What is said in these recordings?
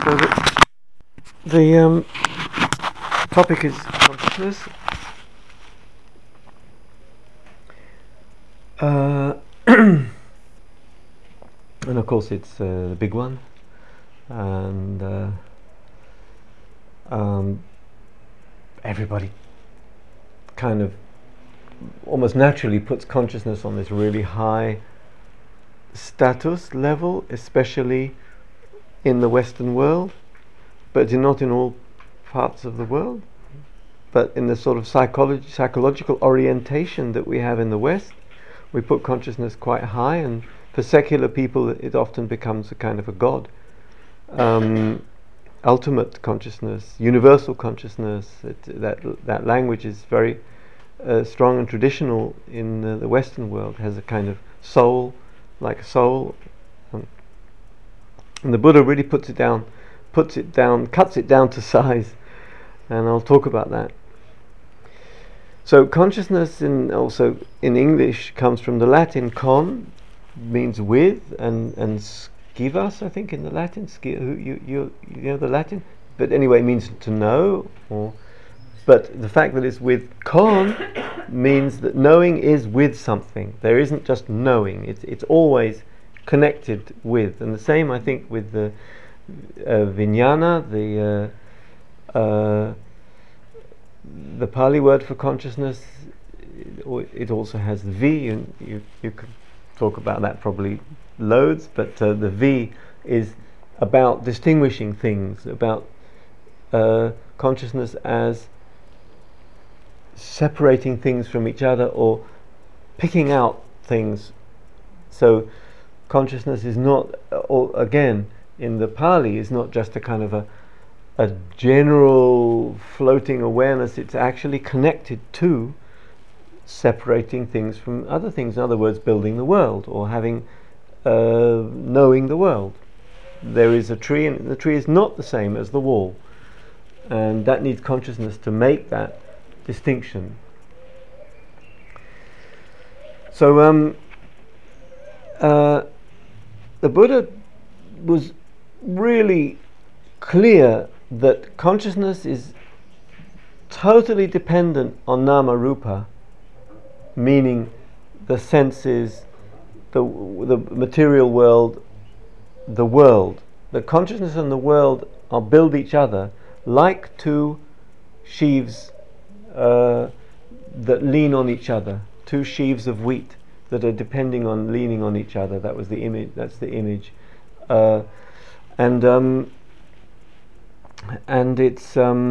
So the topic is consciousness. And of course it's the big one, and everybody kind of almost naturally puts consciousness on this really high status level, especially in the Western world, but not in all parts of the world. But in the sort of psychological orientation that we have in the West, we put consciousness quite high, and for secular people it often becomes a kind of a god. Ultimate consciousness, universal consciousness, that language is very strong and traditional in the Western world, has a kind of soul, like a soul. And the Buddha really cuts it down to size, and I'll talk about that. So consciousness also in English comes from the Latin con, means with, and skivas, I think, in the Latin. You know the Latin? But anyway, it means to know. But the fact that it's with con means that knowing is with something. There isn't just knowing. It's always connected with. And the same, I think, with the vijnana, the Pali word for consciousness. It also has the V, and you could talk about that probably loads, but the V is about distinguishing things, about consciousness as separating things from each other or picking out things. So consciousness is not, again, in the Pali, is not just a kind of a general floating awareness. It's actually connected to separating things from other things. In other words, building the world, or having knowing the world. There is a tree, and the tree is not the same as the wall, and that needs consciousness to make that distinction. So the Buddha was really clear that consciousness is totally dependent on nama rupa, meaning the senses, the material world, the world. The consciousness and the world build each other like two sheaves that lean on each other, two sheaves of wheat that are leaning on each other. That was the image. That's the image, and it's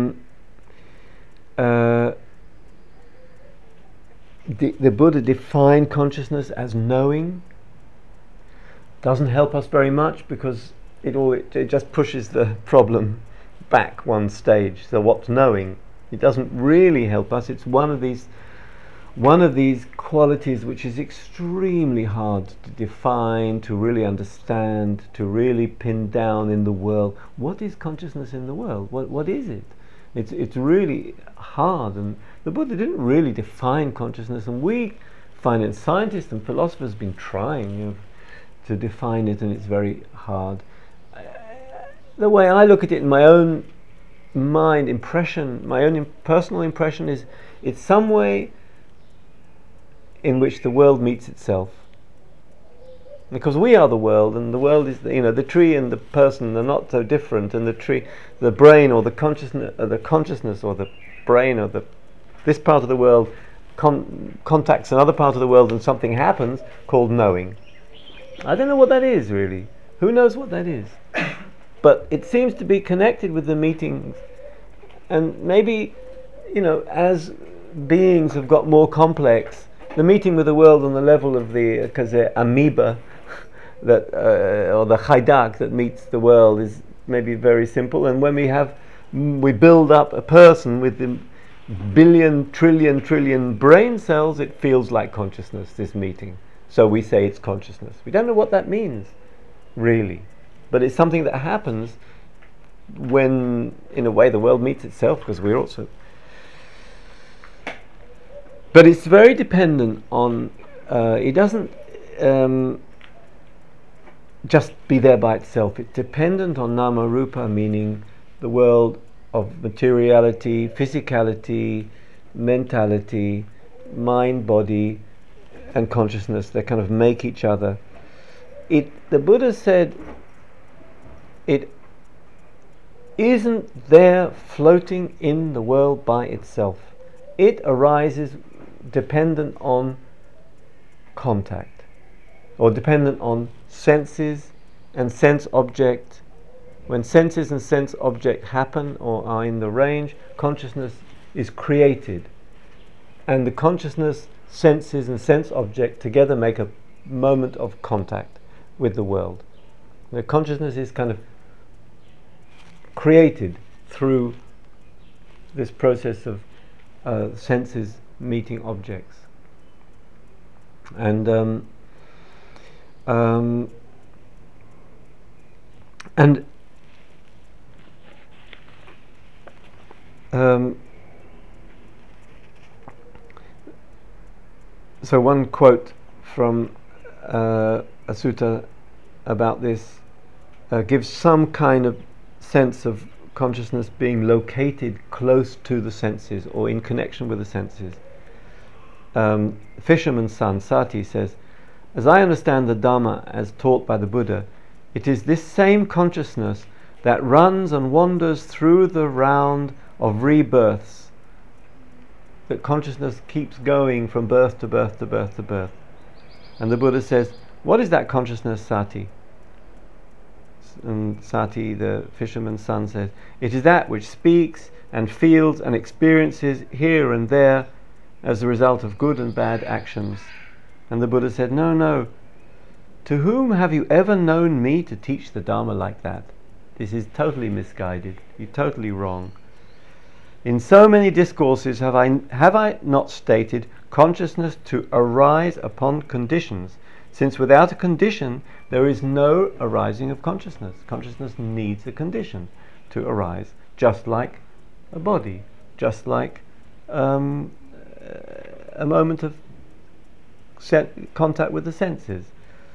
the Buddha defined consciousness as knowing. Doesn't help us very much, because it just pushes the problem back one stage. So what's knowing? It doesn't really help us. It's one of these qualities which is extremely hard to define, to really understand, to really pin down in the world. What is consciousness in the world? What is it? It's really hard, and the Buddha didn't really define consciousness, and we find it, scientists and philosophers have been trying to define it, and it's very hard. The way I look at it in my own mind impression, my own personal impression, is it's some way in which the world meets itself, because we are the world, and the world is the tree and the person are not so different, and the tree, the brain, or the consciousness or the brain, or this part of the world contacts another part of the world, and something happens called knowing. I don't know what that is, really. Who knows what that is? But it seems to be connected with the meetings, and maybe as beings have got more complex, the meeting with the world on the level of the amoeba that or the chaidak that meets the world is maybe very simple. And when we build up a person with the billion, trillion brain cells, it feels like consciousness, this meeting. So we say it's consciousness. We don't know what that means, really. But it's something that happens when, in a way, the world meets itself, because we're also... But it's very dependent on... it doesn't just be there by itself. It's dependent on nama rupa, meaning the world of materiality, physicality, mentality, mind, body, and consciousness. They kind of make each other. The Buddha said it isn't there floating in the world by itself. It arises dependent on contact, or dependent on senses and sense object. When senses and sense object happen or are in the range, consciousness is created, and the consciousness, senses and sense object together make a moment of contact with the world. The consciousness is kind of created through this process of senses meeting objects. And so one quote from a sutta about this gives some kind of sense of consciousness being located close to the senses or in connection with the senses. Fisherman's son Sati says, "As I understand the Dhamma as taught by the Buddha, it is this same consciousness that runs and wanders through the round of rebirths, that consciousness keeps going from birth to birth to birth to birth." And the Buddha says, "What is that consciousness, Sati?" And Sati, the fisherman's son, says, "It is that which speaks and feels and experiences here and there as a result of good and bad actions." And the Buddha said, No, to whom have you ever known me to teach the Dharma like that? This is totally misguided. You're totally wrong. In so many discourses have I not stated consciousness to arise upon conditions, since without a condition there is no arising of consciousness. Consciousness needs a condition to arise, just like a body, just like a moment of contact with the senses.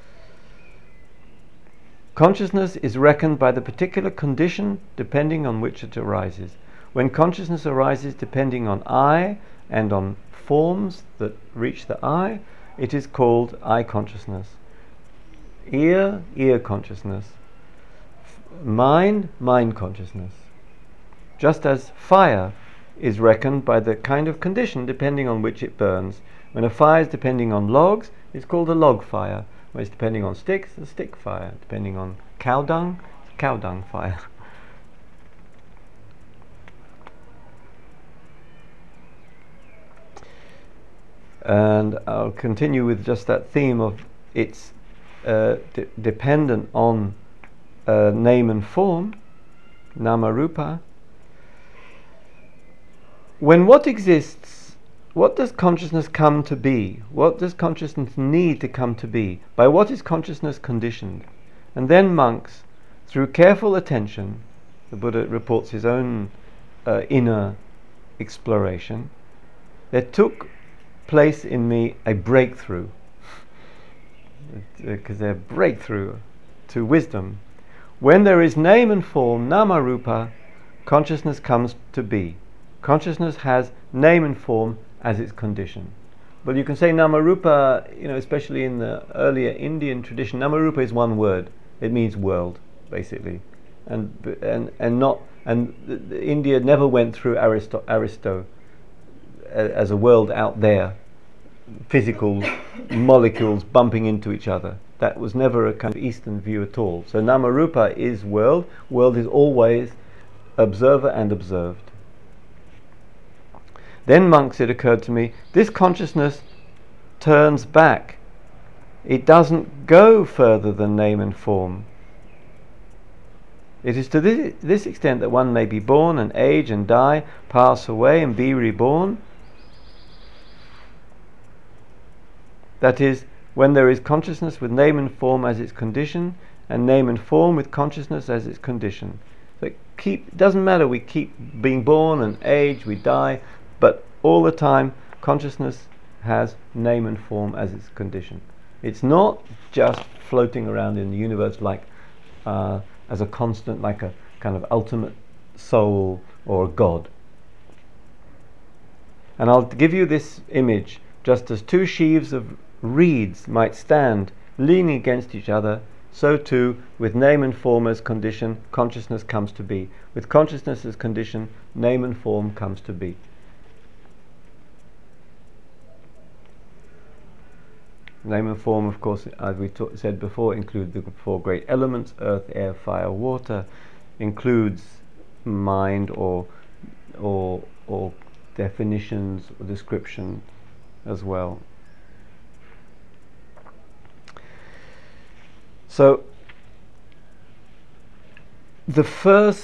Consciousness is reckoned by the particular condition depending on which it arises. When consciousness arises depending on eye and on forms that reach the eye, it is called eye consciousness. Ear, ear consciousness. Mind, mind consciousness. Just as fire is reckoned by the kind of condition depending on which it burns. When a fire is depending on logs, it's called a log fire. When it's depending on sticks, a stick fire. Depending on cow dung, it's a cow dung fire. And I'll continue with just that theme of it's dependent on name and form, nama rupa. When what exists, what does consciousness come to be? What does consciousness need to come to be? By what is consciousness conditioned? And then monks, through careful attention, the Buddha reports his own inner exploration, there took place in me a breakthrough, because they're breakthrough to wisdom. When there is name and form, nama rupa, consciousness comes to be. Consciousness has name and form as its condition. But you can say Namarupa, especially in the earlier Indian tradition, Namarupa is one word. It means world, basically, and India never went through Aristo as a world out there, physical molecules bumping into each other. That was never a kind of Eastern view at all. So Namarupa is world. World is always observer and observed. Then, monks, it occurred to me, this consciousness turns back. It doesn't go further than name and form. It is to this extent that one may be born and age and die, pass away and be reborn. That is, when there is consciousness with name and form as its condition, and name and form with consciousness as its condition. So it doesn't matter, we keep being born and age, we die, but all the time consciousness has name and form as its condition. It's not just floating around in the universe like as a constant, like a kind of ultimate soul or a God. And I'll give you this image: just as two sheaves of reeds might stand leaning against each other, so too, with name and form as condition, consciousness comes to be. With consciousness as condition, name and form comes to be. Name and form, of course, as we said before, include the four great elements: earth, air, fire, water. Includes mind or definitions or description as well. So the first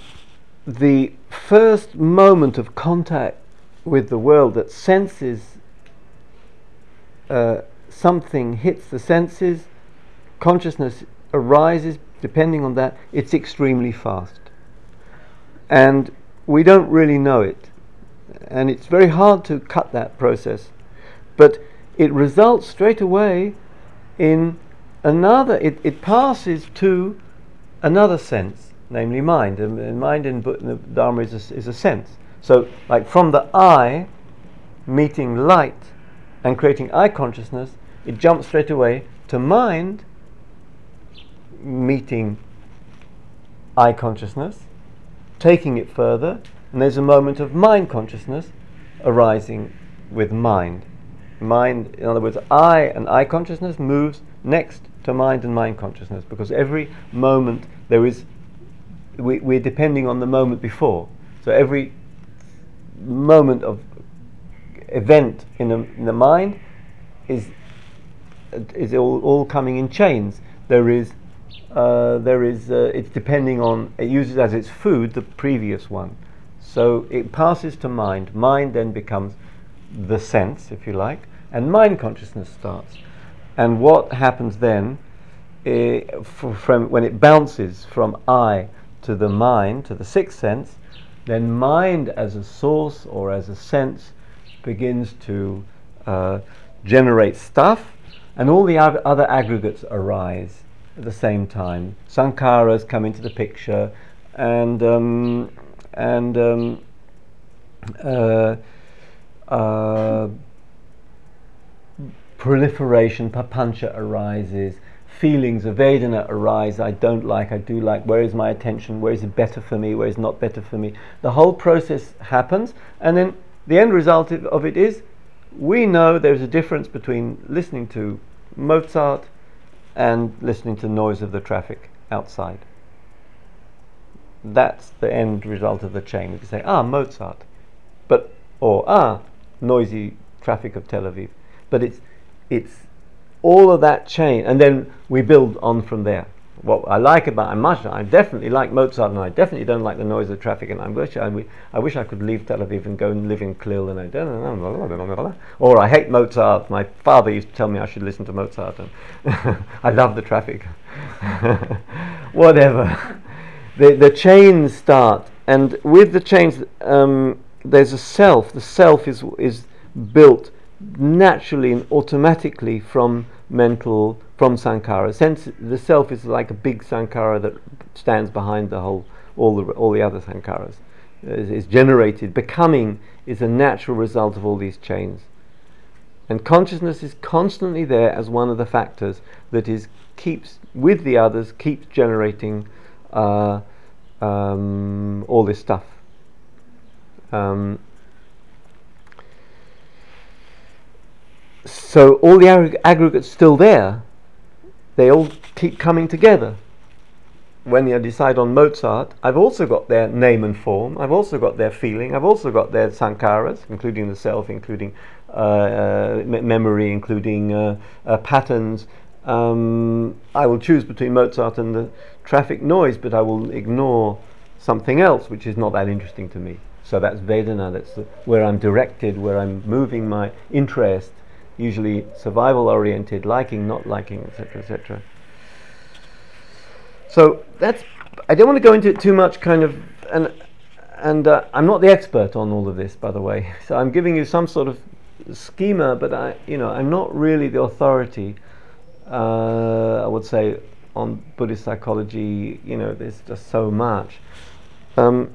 moment of contact with the world that senses something hits the senses, consciousness arises. Depending on that, it's extremely fast, and we don't really know it, and it's very hard to cut that process, but it results straight away in another. It passes to another sense, namely mind, and mind in the Dharma is a sense. So, like from the eye meeting light and creating eye consciousness, it jumps straight away to mind meeting eye consciousness, taking it further, and there's a moment of mind consciousness arising with mind. Mind, in other words, eye and eye consciousness moves next to mind and mind consciousness, because every moment there is, we're depending on the moment before. So every moment of event in the mind is all coming in chains. It's depending on, it uses as its food the previous one. So it passes to mind. Mind then becomes the sense, if you like, and mind consciousness starts. And what happens then, from when it bounces from eye to the mind, to the sixth sense, then mind as a source or as a sense begins to generate stuff, and all the other aggregates arise at the same time. Sankharas come into the picture, and proliferation, papancha arises, feelings of Vedana arise. I don't like, I do like, where is my attention, where is it better for me, where is it not better for me. The whole process happens, and then the end result of it is, we know there's a difference between listening to Mozart and listening to noise of the traffic outside. That's the end result of the chain. We can say, Mozart, or noisy traffic of Tel Aviv. But it's all of that chain, and then we build on from there. What I like about, I definitely like Mozart, and I definitely don't like the noise of traffic, and I wish I could leave Tel Aviv and go and live in Klil, and I don't know, or I hate Mozart. My father used to tell me I should listen to Mozart, and I love the traffic. Whatever. The chains start, and with the chains, there's a self. The self is built naturally and automatically from sankhara. The self is like a big sankhara that stands behind all the other sankharas. Is generated. Becoming is a natural result of all these chains, and consciousness is constantly there as one of the factors that keeps with the others, keeps generating all this stuff. So all the aggregates still there, they all keep coming together. When you decide on Mozart, I've also got their name and form, I've also got their feeling, I've also got their sankharas, including the self, including memory, including patterns. I will choose between Mozart and the traffic noise, but I will ignore something else which is not that interesting to me. So that's Vedana, that's where I'm directed, where I'm moving my interest, usually survival oriented, liking, not liking, etc., etc. So I don't want to go into it too much, and I'm not the expert on all of this, by the way. So I'm giving you some sort of schema, but I'm not really the authority I would say on Buddhist psychology, there's just so much. Um,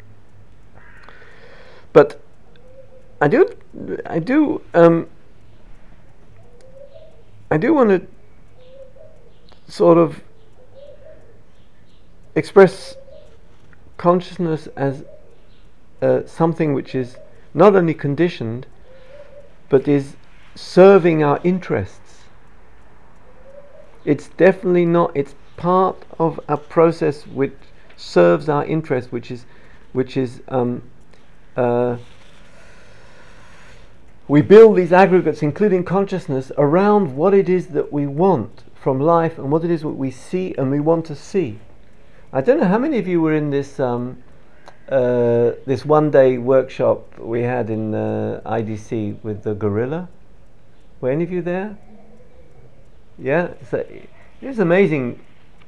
but I do want to sort of express consciousness as something which is not only conditioned, but is serving our interests. It's definitely not. It's part of a process which serves our interest, which is we build these aggregates, including consciousness, around what it is that we want from life and what it is that we see and we want to see. I don't know how many of you were in this this one-day workshop we had in IDC with the gorilla. Were any of you there? Yeah, so it was amazing.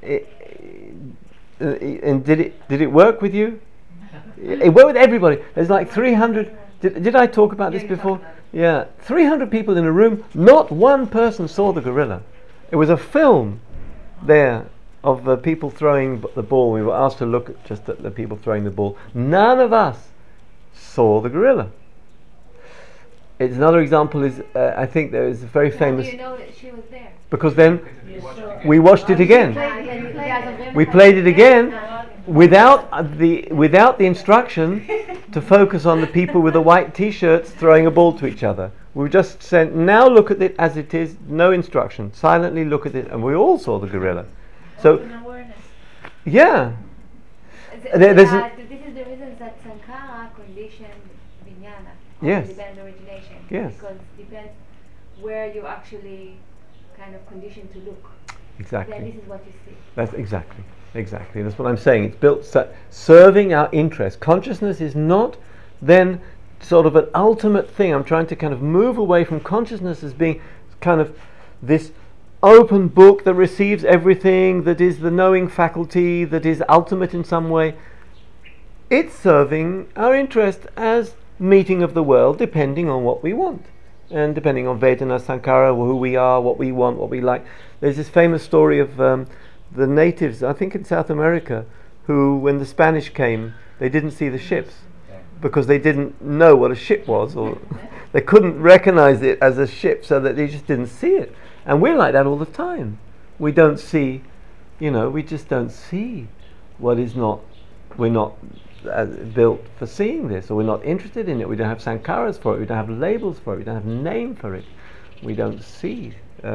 And did it work with you? It worked with everybody. There's like 300. Did I talk about this before? Yeah, 300 people in a room. Not one person saw the gorilla. It was a film there of people throwing the ball. We were asked to look just at the people throwing the ball. None of us saw the gorilla. It's another example is I think there is a very famous. How do you know that she was there? Because then we watched it again. We played it again without the instruction to focus on the people with the white T-shirts throwing a ball to each other. We just said, now look at it as it is, no instruction. Silently look at it, and we all saw the gorilla. So, yeah. This is the reason that Sankara conditioned Vijnana. Yes. Depends origination. Yes. Because it depends where you actually kind of conditioned to look. Exactly. Then this is what you see. That's exactly. That's what I'm saying. It's built serving our interest. Consciousness is not then sort of an ultimate thing. I'm trying to kind of move away from consciousness as being kind of this open book that receives everything, that is the knowing faculty, that is ultimate in some way. It's serving our interest as meeting of the world, depending on what we want. And depending on Vedana, Sankara, who we are, what we want, what we like. There's this famous story of the natives, I think in South America, who, when the Spanish came, they didn't see the ships because they didn't know what a ship was, or they couldn't recognize it as a ship, so that they just didn't see it. And we're like that all the time. We don't see, we just don't see what is not, we're not built for seeing this, or we're not interested in it. We don't have sankaras for it, we don't have labels for it, we don't have name for it, we don't see.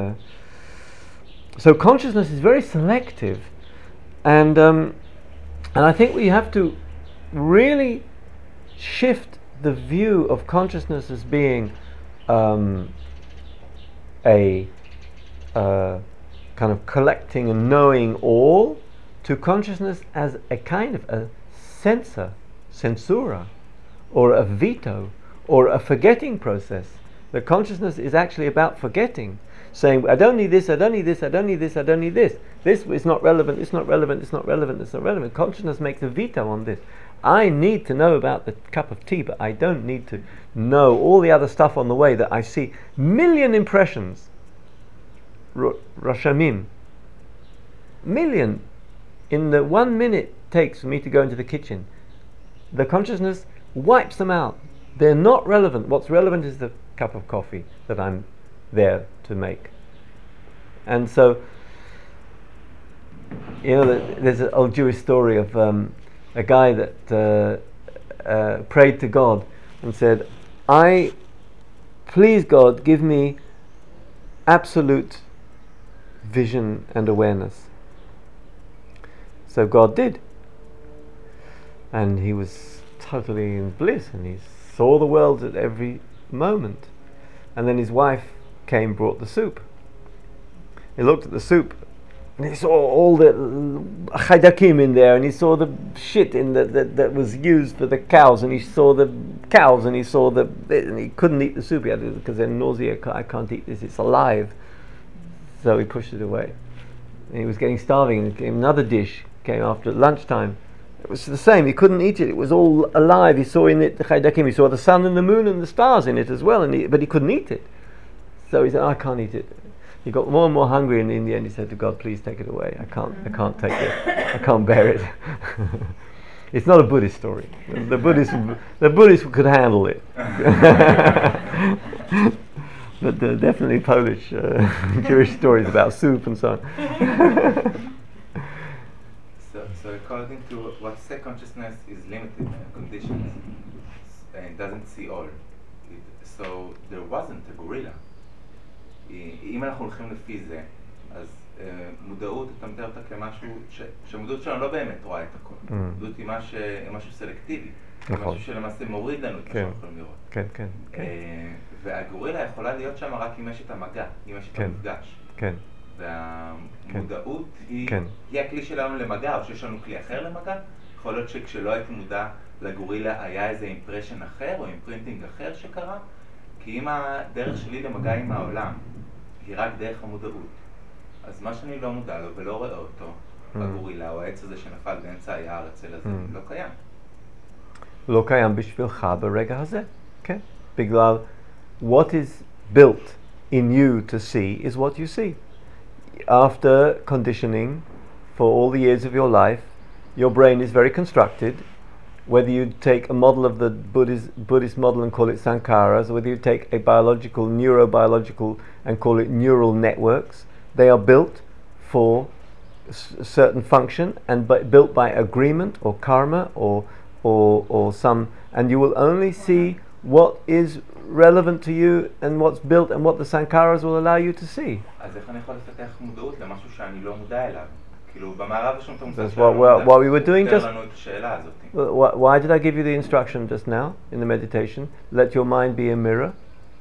So consciousness is very selective, and I think we have to really shift the view of consciousness as being a kind of collecting and knowing all, to consciousness as a kind of a censura, or a veto, or a forgetting process. The consciousness is actually about forgetting, saying, I don't need this, I don't need this, I don't need this, I don't need this. This is not relevant, it's not relevant, it's not relevant, it's not relevant. Consciousness makes a veto on this. I need to know about the cup of tea, but I don't need to know all the other stuff on the way that I see. Million impressions. Rashamim. Million. In the 1 minute takes for me to go into the kitchen, the consciousness wipes them out. They're not relevant. What's relevant is the cup of coffee that I'm there to make. And so, there's an old Jewish story of a guy that prayed to God and said, please God, give me absolute vision and awareness. So God did, and he was totally in bliss, and he saw the world at every moment. And then his wife came, brought the soup. He looked at the soup, and he saw all the chaydakim in there, and he saw the shit in that was used for the cows, and he saw the cows, and he saw and he couldn't eat the soup yet because then nausea. I can't eat this; it's alive. So he pushed it away. And he was getting starving, and came another dish. Came after lunchtime. It was the same. He couldn't eat it. It was all alive. He saw in it the chaydakim. He saw the sun and the moon and the stars in it as well. But he couldn't eat it. So he said, I can't eat it. he got more and more hungry, and in the end he said to God, please take it away. I can't take it. I can't bear it. It's not a Buddhist story. The Buddhists could handle it. But definitely Polish Jewish stories about soup and so on. So according to what say consciousness is limited and conditioned and doesn't see all. So there wasn't a gorilla. אם אנחנו הולכים לפי זה, אז מודעות, אתה מתאר אותה כמשהו שהמודעות שלנו לא באמת רואה את הכל. מודעות היא משהו סלקטיבי. משהו שלמעשה מוריד לנו את מה שאנחנו יכולים לראות. כן, כן. והגורילה יכולה להיות שם רק אם יש את המגע, אם יש את המפגש. כן. והמודעות היא הכלי שלנו למגע, או שיש לנו כלי אחר למגע. יכול להיות שכשלא הייתי מודע לגורילה היה איזה אימפרשן אחר, או אימפרינטינג אחר שקרה. כי אם הדרך שלי למגע עם העולם היא רק דרך המודעות, אז מה שאני לא מודע לו ולא רואה אותו, הגורילה או העץ הזה שנפל באמצע היער אצל הזה, לא קיים. לא קיים בשבילך ברגע הזה, כן. בגלל what is built in you to see is what you see. After conditioning for all the years of your life, your brain is very constructed. Whether you take a model of the Buddhist model and call it sankharas, or whether you take a biological, neurobiological, and call it neural networks, they are built for a certain function and built by agreement or karma or some, and you will only see what is relevant to you and what's built and what the sankharas will allow you to see. אז איך אני יכול לפתח מודעות למשהו שאני לא מודע אליו? That's what we were doing just. Why did I give you the instruction just now in the meditation? Let your mind be a mirror.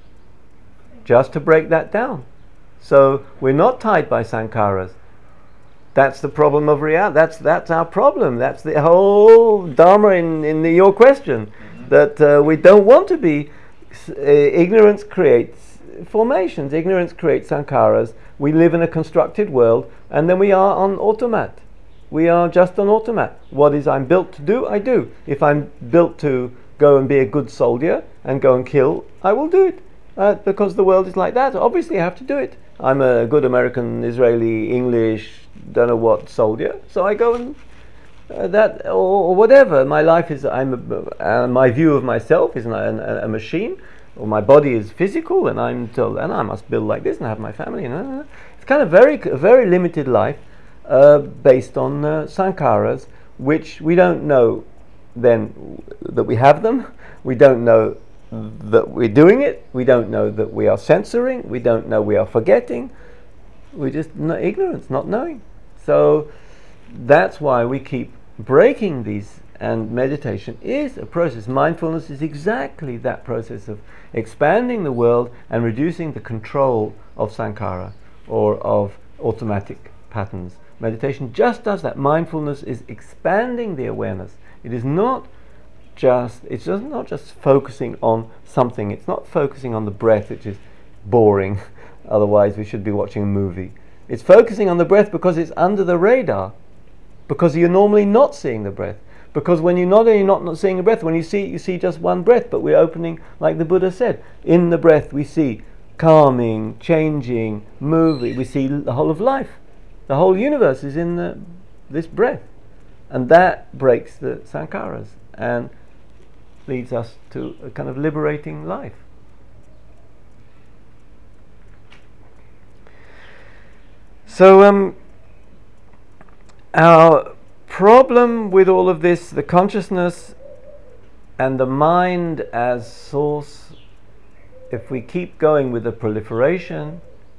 Just to break that down. So we're not tied by sankharas. That's the problem of reality. That's our problem. That's the whole dharma in your question. That we don't want to be. Ignorance creates formations. Ignorance creates sankharas. We live in a constructed world, and then we are on automat. We are just on automat. What is I'm built to do, I do. If I'm built to go and be a good soldier and go and kill, I will do it. Because the world is like that. Obviously I have to do it. I'm a good American, Israeli, English, don't know what soldier, so I go and that or whatever. My life is, my view of myself is a machine. Or my body is physical, and I'm told, and I must build like this and have my family. It's kind of a very limited life based on sankharas, which we don't know then that we have them. We don't know that we're doing it. We don't know that we are censoring. We don't know we are forgetting. We just ignorance, not knowing. So that's why we keep breaking these. And meditation is a process. Mindfulness is exactly that process of expanding the world and reducing the control of sankhara or of automatic patterns. Meditation just does that. Mindfulness is expanding the awareness. It's not just focusing on something. It's not focusing on the breath, which is boring. Otherwise we should be watching a movie. It's focusing on the breath because it's under the radar, because you're normally not seeing the breath. Because when you're not seeing a breath, when you see just one breath, but we're opening, like the Buddha said, in the breath we see calming, changing, moving, we see the whole of life. The whole universe is in this breath. And that breaks the sankharas and leads us to a kind of liberating life. So our problem with all of this, the consciousness and the mind as source, if we keep going with the proliferation,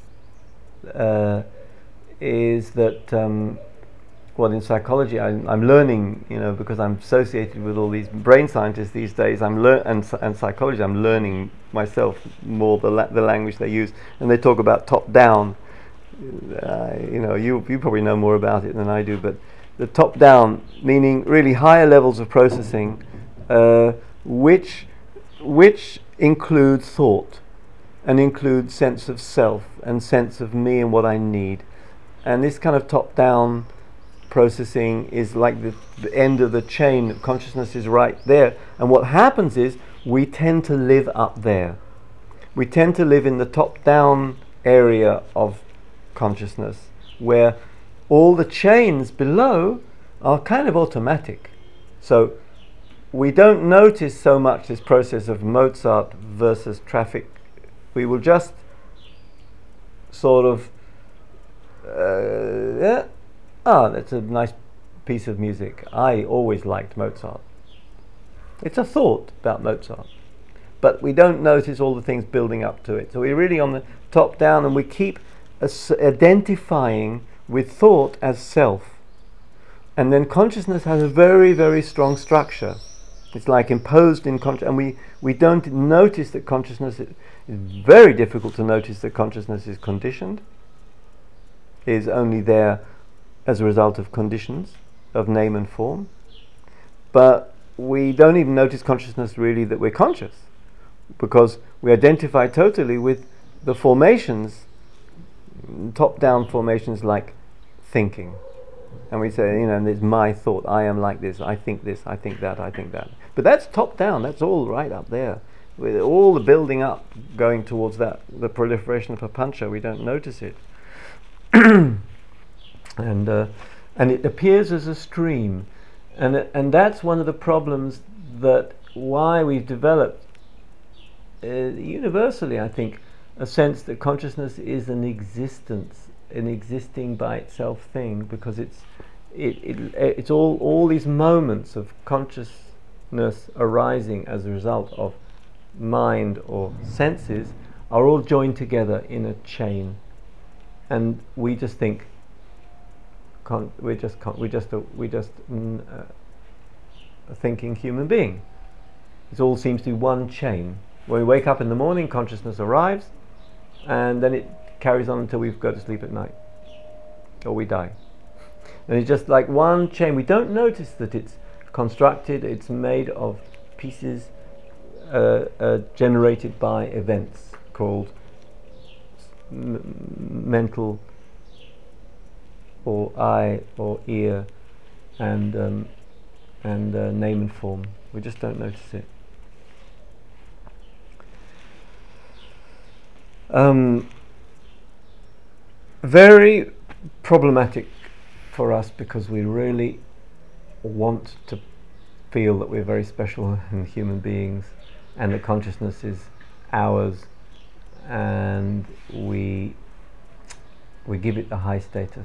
is that in psychology I'm learning, because I'm associated with all these brain scientists these days, and psychology, I'm learning myself more the language they use, and they talk about top down. You probably know more about it than I do, but the top down, meaning really higher levels of processing, which include thought and include sense of self and sense of me and what I need. And this kind of top down processing is like the end of the chain. Consciousness is right there, and what happens is we tend to live up there. We tend to live in the top down area of consciousness, where all the chains below are kind of automatic. So we don't notice so much this process of Mozart versus traffic. We will just sort of, that's a nice piece of music. I always liked Mozart. It's a thought about Mozart. But we don't notice all the things building up to it. So we're really on the top down, and we keep identifying with thought as self. And then consciousness has a very, very strong structure. It's like imposed in consciousness, and we don't notice that consciousness is very difficult to notice that consciousness is conditioned, is only there as a result of conditions of name and form. But we don't even notice consciousness really that we're conscious, because we identify totally with the formations, top-down formations like thinking. And we say, and it's my thought, I am like this, I think that, I think that. But that's top-down, that's all right up there. With all the building up going towards that, the proliferation of papancha, we don't notice it. And it appears as a stream. And that's one of the problems, that why we've developed universally, I think, a sense that consciousness is an existing by itself thing, because it's all these moments of consciousness arising as a result of mind or senses are all joined together in a chain, and we just think we're just a thinking human being. It all seems to be one chain. When we wake up in the morning, consciousness arrives, and then it carries on until we go to sleep at night, or we die. And it's just like one chain. We don't notice that it's constructed, it's made of pieces generated by events called mental, or eye, or ear, and name and form. We just don't notice it. Very problematic for us, because we really want to feel that we're very special and human beings, and that consciousness is ours, and we give it a high status.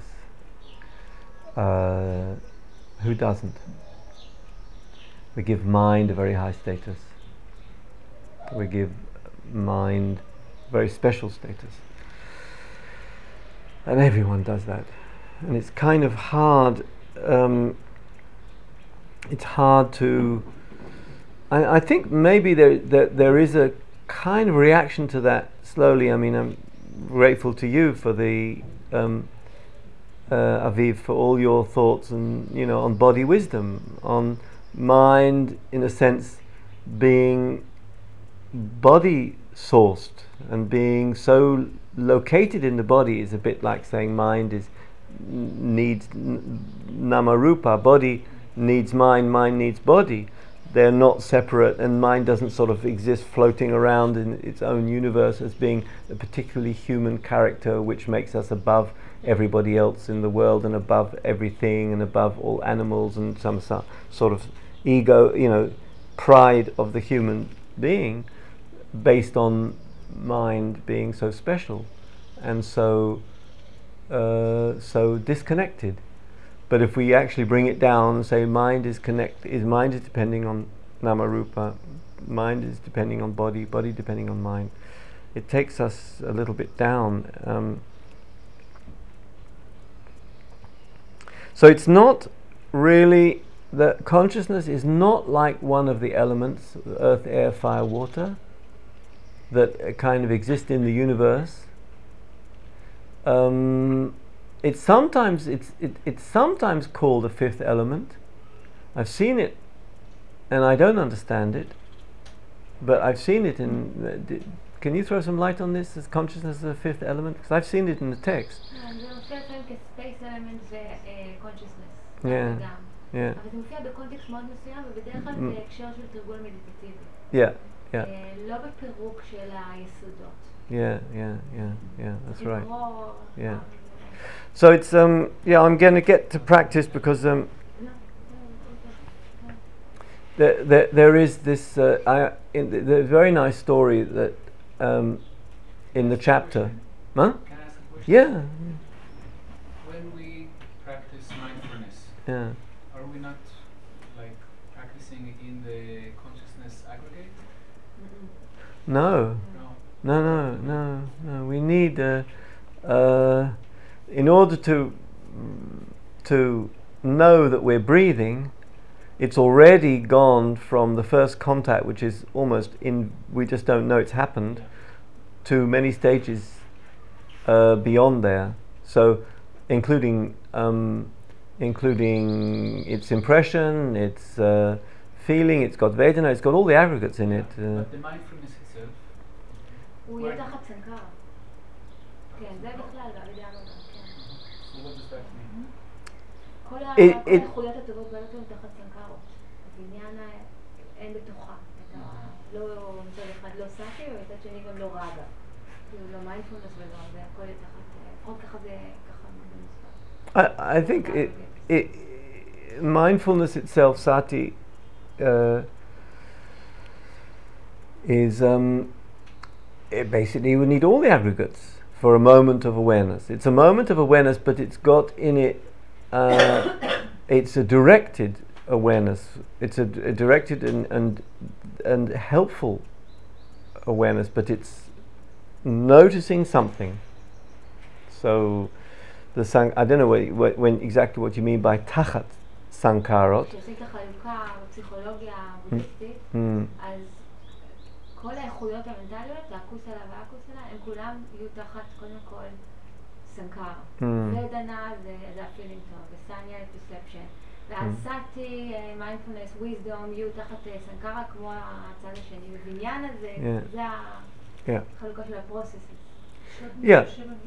Who doesn't? We give mind a very high status. We give mind very special status, and everyone does that. And it's kind of hard. It's hard to. I think maybe there is a kind of reaction to that slowly. I mean, I'm grateful to you for the Aviv, for all your thoughts, and on body wisdom, on mind, in a sense, being body sourced, and being so located in the body is a bit like saying mind needs namarupa. Body needs mind needs body. They're not separate, and mind doesn't sort of exist floating around in its own universe as being a particularly human character which makes us above everybody else in the world, and above everything, and above all animals, and some sort of ego, pride of the human being, based on mind being so special and so disconnected. But if we actually bring it down and say mind is depending on namarupa, mind is depending on body depending on mind, it takes us a little bit down. So it's not really, that consciousness is not like one of the elements, earth, air, fire, water, that kind of exist in the universe. It's sometimes called a fifth element. I've seen it, and I don't understand it, but I've seen it in. Can you throw some light on this? Is consciousness a fifth element? Because I've seen it in the text. זה מופיע לפעמים כספייס אלמנט וקונשיוסנס. Yeah. אבל זה מופיע בקונטקסט מאוד מסוים, ובדרך כלל בהקשר של תרגול מדיטטיבי. Yeah. לא בפירוק של היסודות. Yeah, yeah, yeah, yeah. That's right. לקרוא, Yeah. So it's yeah. I'm going to get to practice because there is this the very nice story that in the chapter. Huh? Can I ask a question? Yeah. When we practice mindfulness, Yeah. are we not like practicing in the consciousness aggregate? No. No. No. We need in order to know that we're breathing. It's already gone from the first contact, which is almost we just don't know it's happened, to many stages beyond there. So, including its impression, its feeling, it's got Vedana, it's got all the aggregates in it. But the mindfulness itself, הוא יהיה תחת סנקר. כן, זה בכלל, בעבידה עמדה, כן. so what does that mean? כל It- האיכויות הטובות בעלות הן תחת סנקרות. הבניין אין בתוכה. לא מצד אחד לא סאטי, ומצד שני גם לא רגע. כאילו לא מיינדפולנס ולא, זה הכל תחת, לפחות ככה זה, ככה במספר. I think mindfulness itself, sati, is it basically we need all the aggregates for a moment of awareness. It's a moment of awareness, but it's got in it it's a directed awareness. It's a directed and helpful awareness, but it's noticing something. So I don't know when exactly what you mean by tachat sankarot. כשעושים את החלוקה בפסיכולוגיה הבודהיסטית, אז כל האיכויות המנטליות, האקוסלה והאקוסלה, הם כולם יהיו תחת קודם כל סנקר. ודנה זה הפילינג טוב, וסניה פרספשן. ואז סאטי, מיינדפולנס, וויזדום, יהיו תחת סנקרה כמו הצד השני. בבניין הזה, זה החלוקה של הפרוסס. Yeah.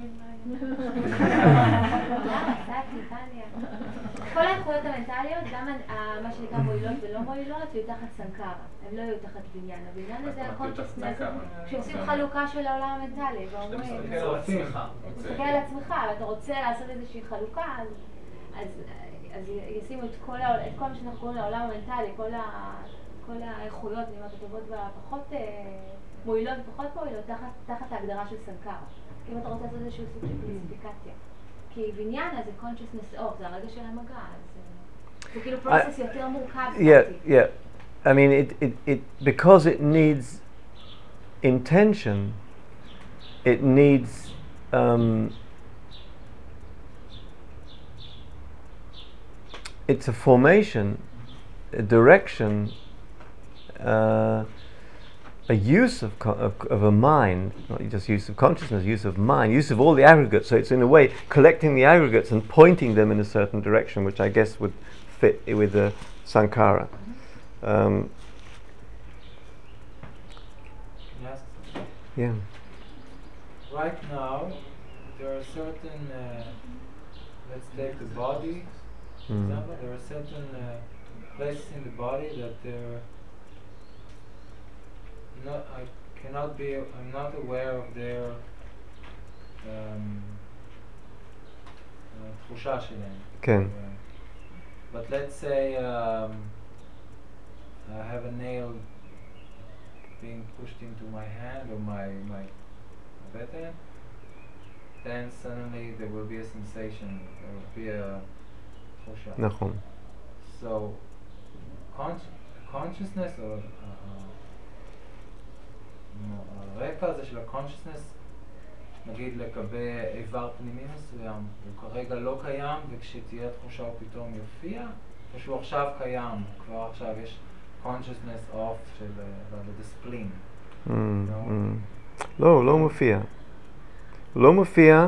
כל האיכויות המנטליות, גם מה שנקרא מועילות ולא מועילות, יהיו תחת סנקרה. הם לא יהיו תחת בניין. הבניין הזה, הקונשסנס, כשעושים חלוקה של העולם המנטלי, ואומרים, מסתכל על עצמך. מסתכל על עצמך, ואתה רוצה לעשות איזושהי חלוקה, אז ישימו את כל מה שאנחנו קוראים לעולם המנטלי, כל האיכויות, נאמרת הטובות והפחות מועילות ופחות מועילות, תחת ההגדרה של סנקרה. אם אתה רוצה לעשות איזשהו סוג של קלסיפיקציה. כי בניין הזה, consciousness off, זה הרגע של המגע, זה כאילו פרוסס יותר מורכב. Yeah. I mean, it because it needs intention, it needs it's a formation, a direction, a use of a mind, not just use of consciousness, use of mind, use of all the aggregates. So it's in a way collecting the aggregates and pointing them in a certain direction, which I guess would fit with the Sankara. Yes. Yeah. Right now, there are certain, let's take the body, for example, there are certain places in the body that I'm not aware of their תחושה שלהם. כן. But let's say I have a nail being pushed into my hand or my button, then suddenly there will be a sensation, there will be a תחושה. נכון. So consciousness or הרקע הזה של ה-consciousness, נגיד לגבי איבר פנימי מסוים, הוא כרגע לא קיים, וכשתהיה תחושה הוא פתאום יופיע, או שהוא עכשיו קיים, כבר עכשיו יש consciousness off של the spleen. לא מופיע. לא מופיע,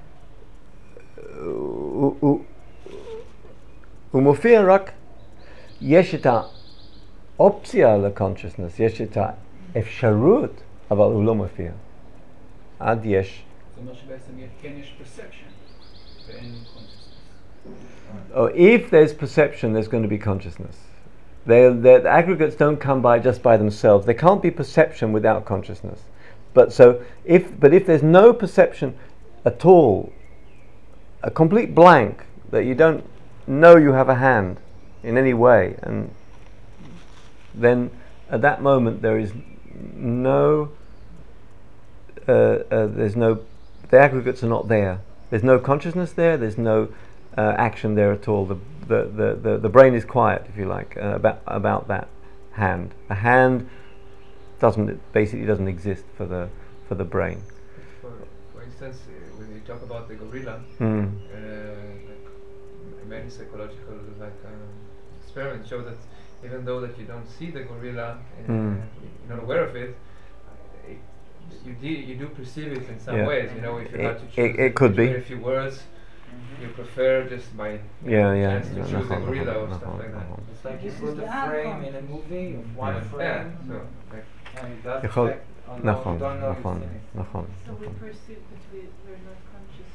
הוא מופיע רק, יש את האופציה ל-consciousness, יש את האפשרות, אבל הוא לא מופיע. עד יש. זה אומר שבעצם כן יש perception ואין consciousness. Oh, if there's perception, there's going to be consciousness. The aggregates don't come by just by themselves. There can't be perception without consciousness. But if there's no perception at all, a complete blank, that you don't know you have a hand in any way, and then at that moment there is no the aggregates are not there. There's no consciousness there. There's no action there at all. The brain is quiet, if you like, about that hand. A hand basically doesn't exist for the brain. For instance, when you talk about the gorilla, many psychological experiments show that even though that you don't see the gorilla, you're not aware of it, you do perceive it in some ways. You know, if you had to choose it could be a few words, you prefer just by chance to choose the gorilla or stuff like that. It's like you put a frame in a movie of one frame, and it does יכול, affect on נכון, you don't know נכון, it's in it. נכון. So we perceive that we're not conscious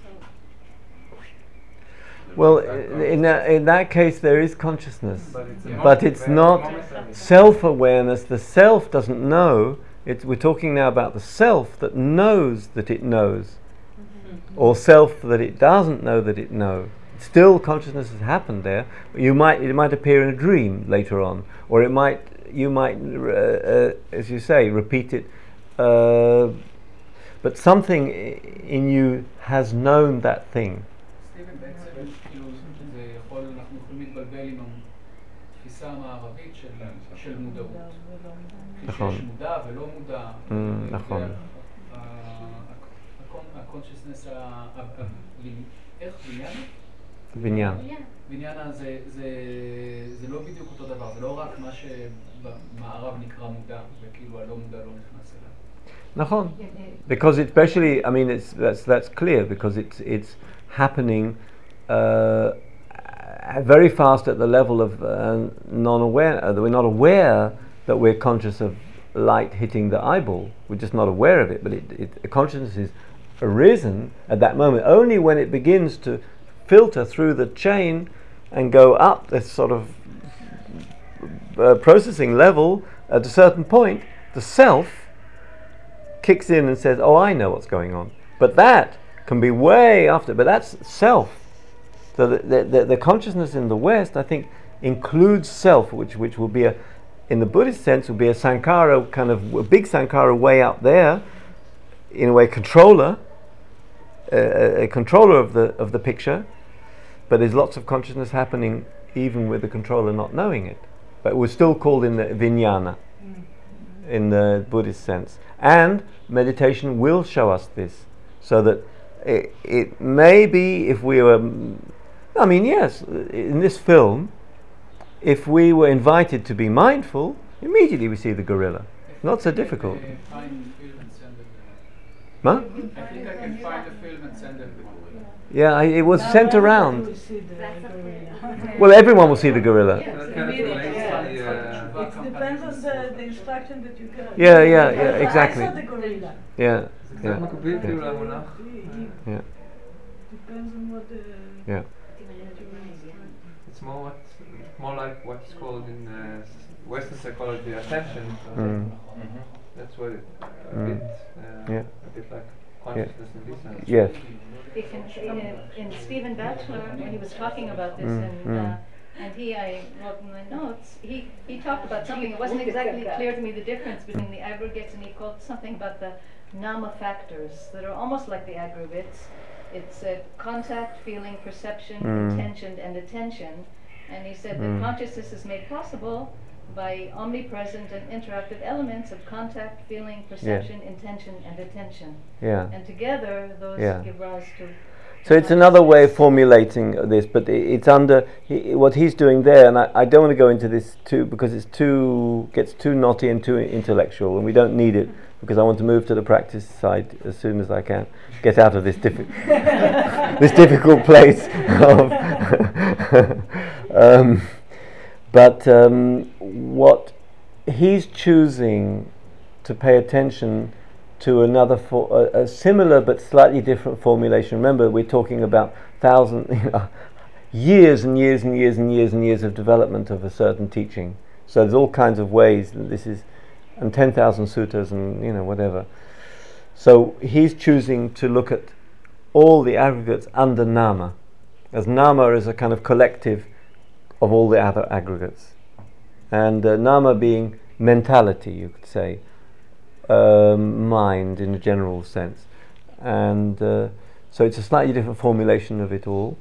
of. Well, in that case there is consciousness, But it's not self-awareness. The self doesn't know. We're talking now about the self that knows that it knows, or self that it doesn't know that it knows. Still, consciousness has happened there. It might appear in a dream later on, or you might, as you say, repeat it. But something in you has known that thing. סטיבן בעצם, כאילו, זה יכול, אנחנו יכולים להתבלבל עם התפיסה המערבית של מודעות. נכון. שיש מודע ולא מודע. נכון. הקונשיסנס, איך בניין. בניין זה לא בדיוק אותו דבר, זה לא רק מה שבמערב נקרא מודע, וכאילו הלא מודע לא נכנס אליו. נכון. Because especially, I mean, that's clear, because it's happening very fast at the level of non-aware. We're not aware that we're conscious of light hitting the eyeball. We're just not aware of it. But consciousness is arisen at that moment only when it begins to filter through the chain and go up this sort of processing level. At a certain point, the self kicks in and says, "Oh, I know what's going on." But that can be way after. But that's self. So the consciousness in the West, I think, includes self, which will be in the Buddhist sense, will be a sankhara, kind of a big sankhara way up there, in a way controller, a controller of the picture. But there's lots of consciousness happening even with the controller not knowing it. But we're still called in the vijnana, in the Buddhist sense. And meditation will show us this, so that it may be, if we were, I mean, yes, in this film, if we were invited to be mindful, immediately we see the gorilla. Not so difficult. Find film and send it. Huh? I think I can find a film and send it. Yeah, it was sent around. We see the gorilla. Well, everyone will see the gorilla. It depends on the instruction that you get. Yeah, exactly. I saw the gorilla. Yeah. זה קצת מקביל כאילו למונח. Yeah. Depends on what the. Yeah. It's more like what's called in Western psychology attention. That's what it a bit like consciousness in this sense. Yes. In Stephen Batchelor, when he was talking about this, and I wrote in my notes, he talked about something. It wasn't exactly clear to me the difference between the aggregates, and he called something about the nama factors that are almost like the aggregates. It's contact, feeling, perception, intention, and attention. And he said that consciousness is made possible by omnipresent and interactive elements of contact, feeling, perception, intention, and attention. Yeah. And together, those give rise to. So it's another way of formulating this, but it's under what he's doing there, and I don't want to go into this too, because gets too knotty and too intellectual, and we don't need it, because I want to move to the practice side as soon as I can, get out of this this difficult place. But what he's choosing to pay attention to another a similar but slightly different formulation. Remember, we're talking about years and years and years and years and years of development of a certain teaching. So there's all kinds of ways. This is, and 10,000 suttas and whatever. So he's choosing to look at all the aggregates under nama, as nama is a kind of collective of all the other aggregates, and nama being mentality, you could say, mind in a general sense, and so it's a slightly different formulation of it all,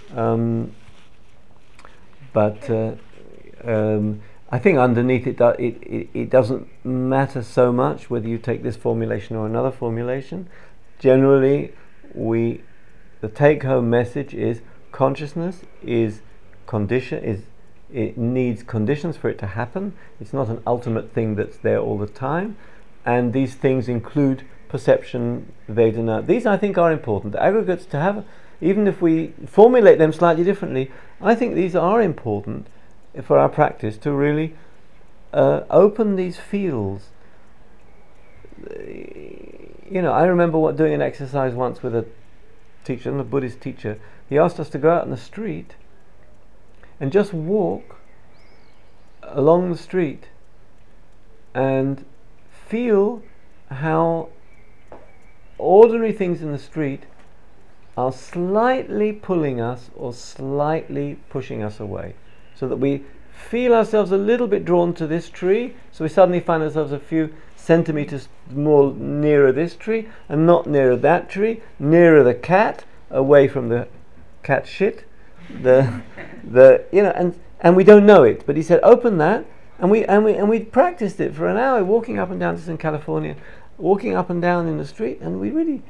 but I think underneath it doesn't matter so much whether you take this formulation or another formulation. Generally, the take-home message is consciousness is condition, it needs conditions for it to happen. It's not an ultimate thing that's there all the time, and these things include perception, Vedana. These, I think, are important. The aggregates to have, even if we formulate them slightly differently, I think these are important for our practice to really open these fields. You know, I remember doing an exercise once with a teacher, a Buddhist teacher. He asked us to go out in the street and just walk along the street and feel how ordinary things in the street are slightly pulling us or slightly pushing us away, so that we feel ourselves a little bit drawn to this tree, so we suddenly find ourselves a few centimeters more nearer this tree and not nearer that tree, nearer the cat, away from the cat shit, the you know, and we don't know it. But he said, open that, and we practiced it for an hour, walking up and down. This is in California, walking up and down in the street, and we really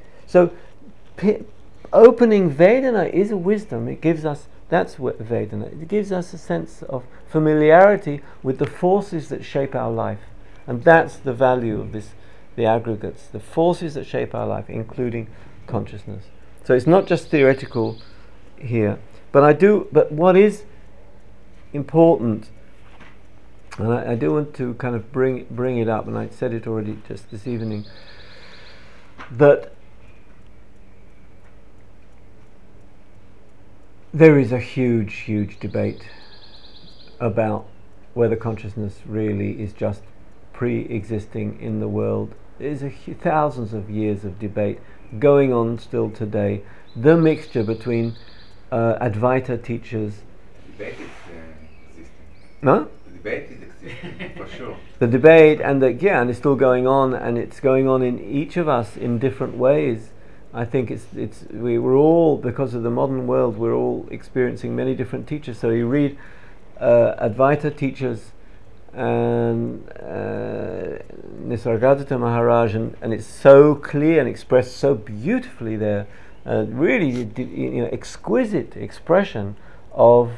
opening Vedana is a wisdom. It gives us, that's what Vedana, it gives us a sense of familiarity with the forces that shape our life, and that's the value of this, the aggregates, the forces that shape our life, including consciousness. So it's not just theoretical here, but what is important, and I do want to kind of bring it up, and I said it already just this evening, that there is a huge debate about whether consciousness really is just pre-existing in the world. There's thousands of years of debate going on still today. The mixture between Advaita teachers. The debate is existing. No? The debate is existing, for sure. The debate and it's still going on, and it's going on in each of us in different ways. I think we're all, because of the modern world, we're all experiencing many different teachers. So you read Advaita teachers and Nisargadatta Maharaj, and it's so clear and expressed so beautifully there. Really, exquisite expression of.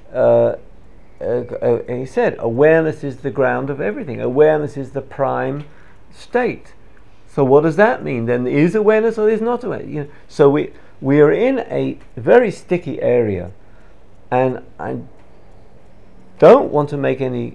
He said, awareness is the ground of everything. Awareness is the prime state. So what does that mean? Then is awareness or is not awareness? So we are in a very sticky area, and I don't want to make any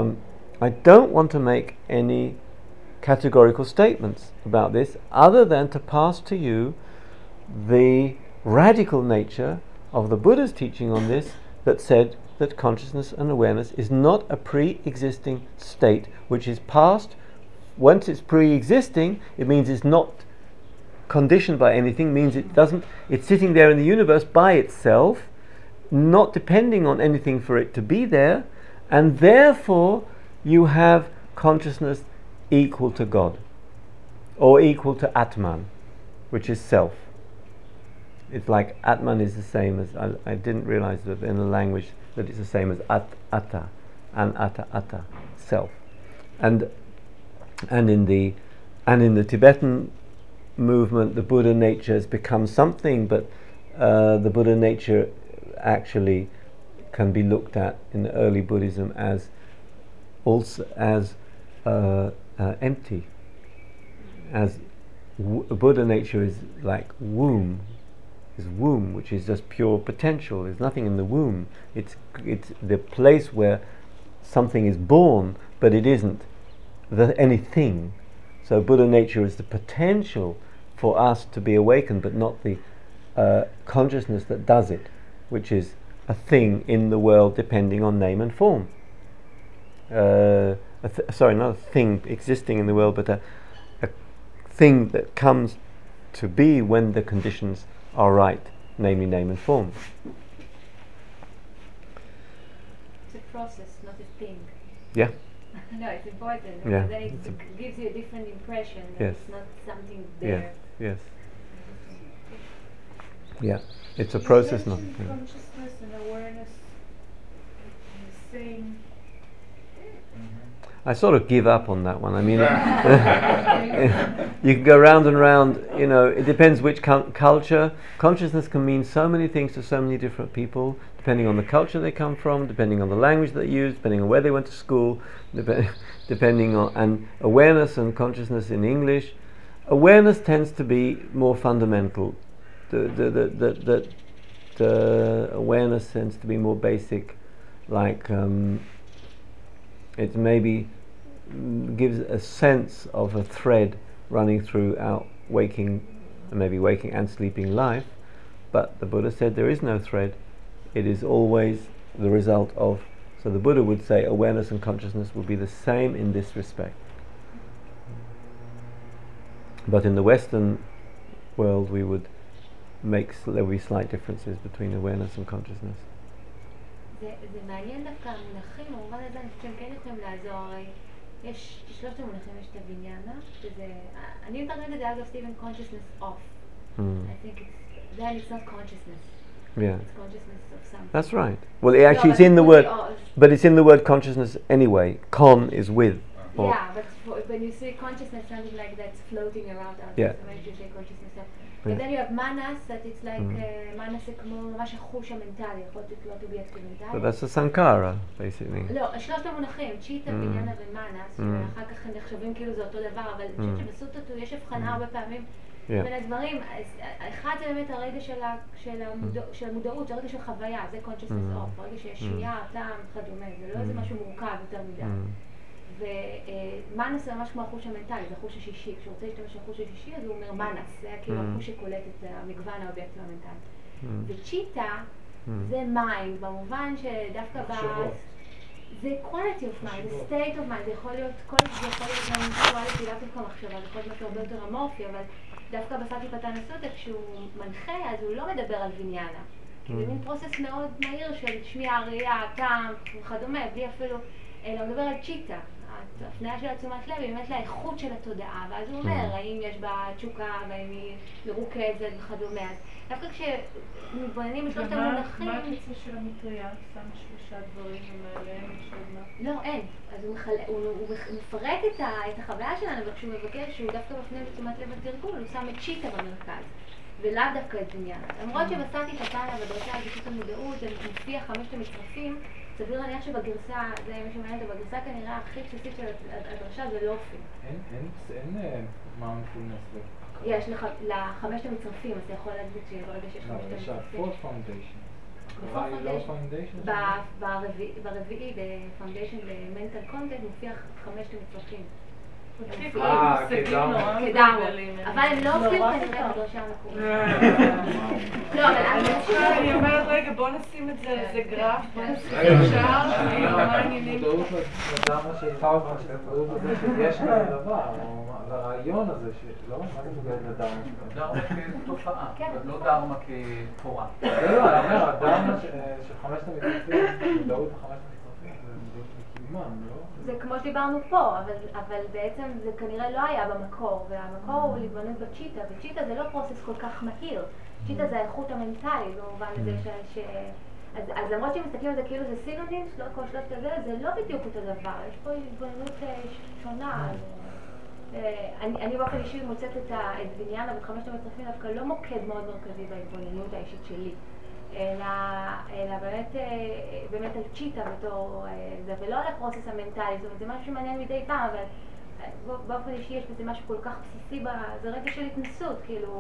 categorical statements about this, other than to pass to you the radical nature of the Buddha's teaching on this, that said that consciousness and awareness is not a pre-existing state which is past. Once it's pre-existing, it means it's not conditioned by anything, means it's sitting there in the universe by itself, not depending on anything for it to be there, and therefore you have consciousness equal to God, or equal to Atman, which is self. It's like Atman is the same as, I didn't realize that in the language that it's the same as Atta, Atta, self. And in the Tibetan movement, the Buddha nature has become something, but the Buddha nature actually can be looked at in the early Buddhism as empty. As Buddha nature is like womb, which is just pure potential. There's nothing in the womb. It's the place where something is born, but it isn't anything. So Buddha nature is the potential for us to be awakened, but not the consciousness that does it, which is a thing in the world depending on name and form. Sorry, not a thing existing in the world, but a thing that comes to be when the conditions are right, namely name and form. It's a process, not a thing. Yeah. No, it's important. Yeah. Because then it gives you a different impression. That Yes. It's not something Yes. there. Yes. Yeah. It's a process, not a You thing. mentioned consciousness and awareness in the same. I sort of give up on that one. I mean, you can go round and round. You know, it depends which culture. Consciousness can mean so many things to so many different people, depending on the culture they come from, depending on the language they use, depending on where they went to school, depending on, and awareness and consciousness in English. Awareness tends to be more fundamental. The awareness tends to be more basic, like it maybe gives a sense of a thread running through our waking and sleeping life, but the Buddha said there is no thread. It is always the result of. So the Buddha would say awareness and consciousness will be the same in this respect. But in the Western world we would there would be slight differences between awareness and consciousness. זה מעניין דווקא המונחים, במובן הזה אני חושבת שהם כן יכולים לעזור, הרי יש שלושת המונחים, יש את הבניינה, שזה, אני מתרגמת את זה אגב סטיבן consciousness off. I think then it's not consciousness. Yeah. It's consciousness of something. That's right. Well, actually it's in the word, but it's in the word consciousness anyway. Con is with. Or Yeah, but when you say consciousness, something like that's floating around out Yeah. there, so maybe you say consciousness. But then you have manas, that it's like, manas זה כמו ממש החוש המנטלי, יכול להיות אובייקט מנטלי. But that's a sankara, basically. לא, שלושת המונחים, צ'יטה, בניינה ומאנס, שאחר כך נחשבים כאילו זה אותו דבר, אבל אני חושבת שבסוטטו יש הבחנה הרבה פעמים בין הדברים. אחד זה באמת הרגע של המודעות, זה הרגע של חוויה, זה consciousness off, הרגע שיש שמיעה, טעם, כדומה, זה לא איזה משהו מורכב יותר מדי. ומאנס זה ממש כמו החוש המנטלי, זה החוש השישי. כשהוא רוצה להשתמש בחוש השישי, אז הוא אומר מאנס, זה כאילו החוש שקולט את המגוון האובייקטים המנטלי. וצ'יטה זה מיינד, במובן שדווקא זה quality of mind, זה state of mind, זה יכול להיות גם quality, לאו דווקא מחשבה, זה יכול להיות משהו הרבה יותר אמורפי, אבל דווקא בסטיפטאנה סוטה, כשהוא מנחה, אז הוא לא מדבר על בניינה. כי זה מין פרוסס מאוד מהיר של שמיעה, ראייה, טעם וכדומה, בלי אפילו, אלא הוא מדבר על צ'יטה. ההפניה של התשומת לב היא באמת לאיכות של התודעה, ואז הוא אומר, האם יש בה תשוקה, והאם היא מרוכזת וכדומה. אז דווקא כשמתבוננים בשלושת המונחים... מה הקצה של המטריה? שם שלושה דברים ומעליהם יש עוד מה? לא, אין. אז הוא מפרק את החוויה שלנו, וכשהוא מבקש, שהוא דווקא מפנה בתשומת לב התרגול, הוא שם את צ'יטה במרכז, ולאו דווקא את בניין. למרות שבסטיפטאנה בדרשה על גישות המודעות, זה מופיע 5 המצרפים, סביר להניח שבגרסה, זה מישהו מעניין אותו, בגרסה כנראה הכי בסיסית של הדרשה זה לא אופי. אין mindfulness. יש לך ל5 המצרפים, אז אתה יכול להגיד שברגע שיש 5 המצרפים. ברביעי, בפאונדיישן למנטל קונטקט, מופיע 5 המצרפים. כדאו. אבל הם לא הופכים כנראה בדרשה המקורית. לא, אבל אני אומרת, רגע, בוא נשים את זה, זה גרף, בוא נשים אפשר, מה העניינים? מודעות לדמה של טאובן, שמודעות לזה שיש כזה דבר, לרעיון הזה, לא? מה זה מודעות לדמה? דרמה כתופעה, לא דרמה כתורה. לא, אני אומר, הדמה של 5 המצרפים, מודעות ל5 המצרפים, זה מודעות לקיומם, לא? זה כמו שדיברנו פה, אבל בעצם זה כנראה לא היה במקור, והמקור הוא להתבונן בצ'יטה, וצ'יטה זה לא פרוסס כל כך מהיר. צ'יטה זה האיכות המנטלית, במובן הזה אז למרות שמסתכלים על זה כאילו זה סינונימס, לא כל שלושת הזה, זה לא בדיוק אותו דבר, יש פה התבוננות שונה. אני באופן אישי מוצאת את בניינה ב5 המצרפים דווקא לא מוקד מאוד מרכזי בהתבוננות האישית שלי. אלא באמת על צ'יטה בתור זה, ולא על הפרוסס המנטלי, זאת אומרת, זה משהו שמעניין מדי פעם, אבל באופן אישי יש בזה משהו כל כך בסיסי, זה רגע של התנסות, כאילו,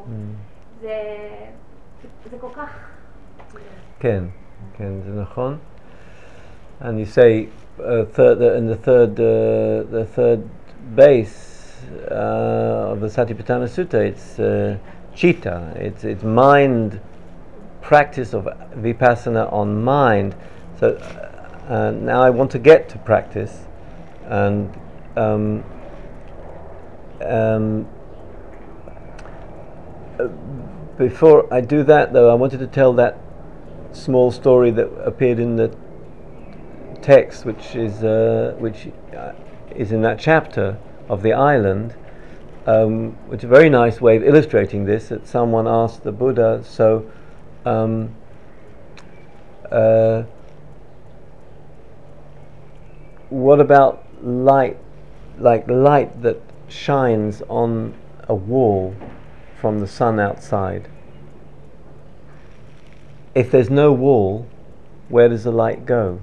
זה כל כך... כן, זה נכון. And you say in the third base of the Satipatthana Sutta, it's chitta, it's mind, practice of vipassana on mind. So now I want to get to practice, and before I do that, though, I wanted to tell that small story that appeared in the text, which is in that chapter of the island, which is a very nice way of illustrating this. That someone asked the Buddha, so what about light, like light that shines on a wall from the sun outside? If there's no wall, where does the light go?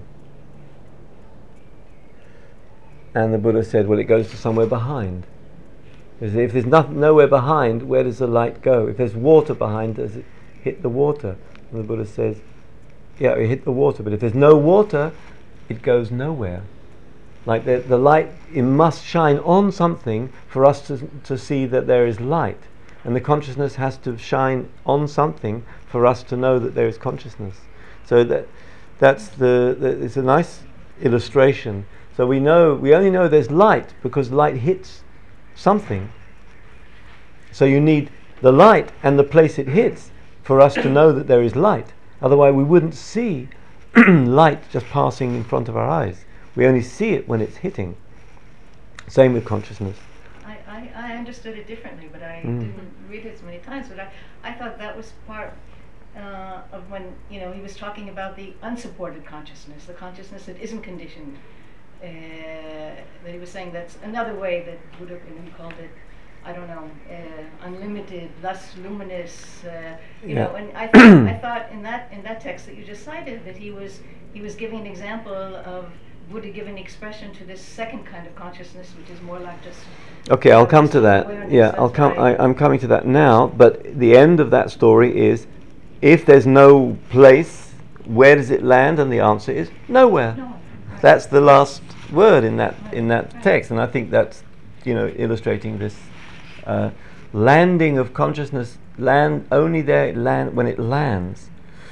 And the Buddha said, well, it goes to somewhere behind. If there's nowhere behind, where does the light go? If there's water behind, does it hit the water? And the Buddha says, yeah, it hit the water, but if there's no water, it goes nowhere. Like the light, it must shine on something for us to see that there is light. And the consciousness has to shine on something for us to know that there is consciousness. So that's it's a nice illustration. So we only know there's light because light hits something. So you need the light and the place it hits for us to know that there is light. Otherwise we wouldn't see light just passing in front of our eyes. We only see it when it's hitting. Same with consciousness. I understood it differently, but I didn't read it so many times. But I thought that was part of when he was talking about the unsupported consciousness, the consciousness that isn't conditioned. That he was saying that's another way that Buddha called it, I don't know, unlimited, thus luminous. Know, and I thought in that text that you just cited that he was giving an example of Buddha giving expression to this second kind of consciousness, which is more like just. Okay, I'll come to that. Yeah, I'm coming to that now. But the end of that story is, if there's no place, where does it land? And the answer is nowhere. No. Right. That's the last word in that text, and I think that's illustrating this landing of consciousness. Land only there. Land when it lands.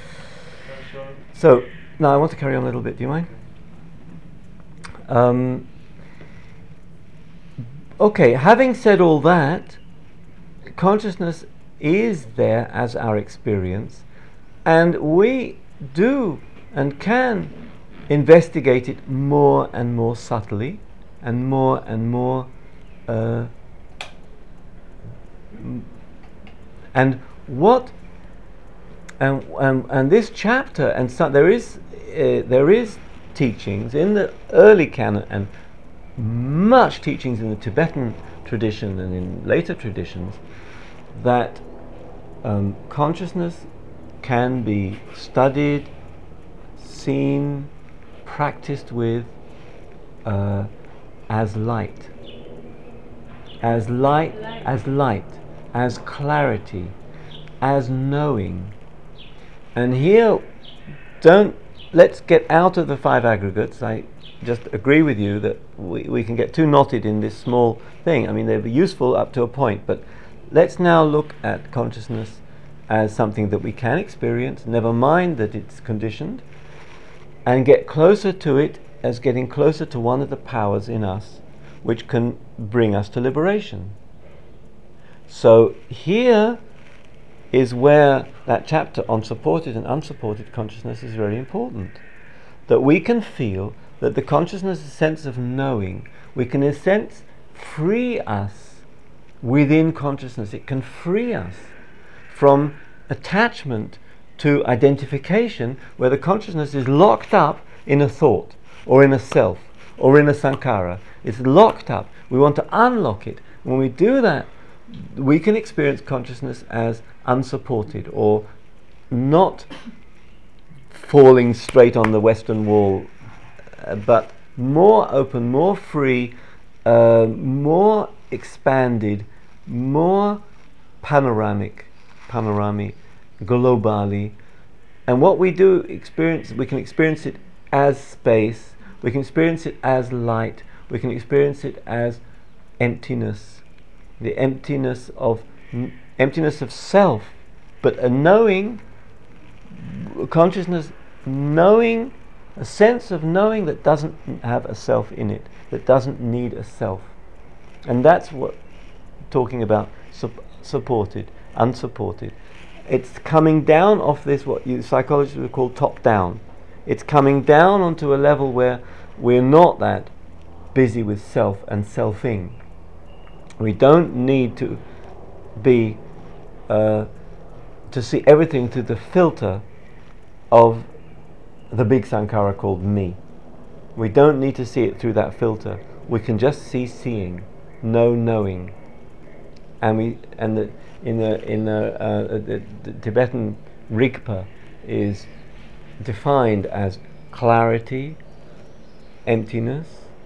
So now I want to carry on a little bit. Do you mind? Okay, having said all that, consciousness is there as our experience, and we do and can investigate it more and more subtly and more and this chapter, and so there is teachings in the early canon and much teachings in the Tibetan tradition and in later traditions that consciousness can be studied, seen, practiced with as light, as clarity, as knowing. And here, let's get out of the five aggregates. I just agree with you that we can get too knotted in this small thing. I mean, they're useful up to a point, but let's now look at consciousness as something that we can experience, never mind that it's conditioned, and get closer to it as getting closer to one of the powers in us which can bring us to liberation. So here is where that chapter on supported and unsupported consciousness is very important. That we can feel that the consciousness, sense of knowing, we can in a sense free us within consciousness. It can free us from attachment to identification, where the consciousness is locked up in a thought or in a self or in a sankhara. It's locked up. We want to unlock it. When we do that, we can experience consciousness as unsupported or not falling straight on the Western Wall, but more open, more free, more expanded, more panoramic, globally. And what we do experience, we can experience it as space, we can experience it as light, we can experience it as emptiness, the emptiness of self, but a knowing, consciousness knowing, a sense of knowing that doesn't have a self in it, that doesn't need a self. And that's what talking about supported unsupported. It's coming down off this, what psychologists would call top down. It's coming down onto a level where we're not that busy with self and selfing. We don't need to be to see everything through the filter of the big sankhara called me. We don't need to see it through that filter. We can just see seeing, know knowing, and the Tibetan Rigpa is defined as clarity, emptiness,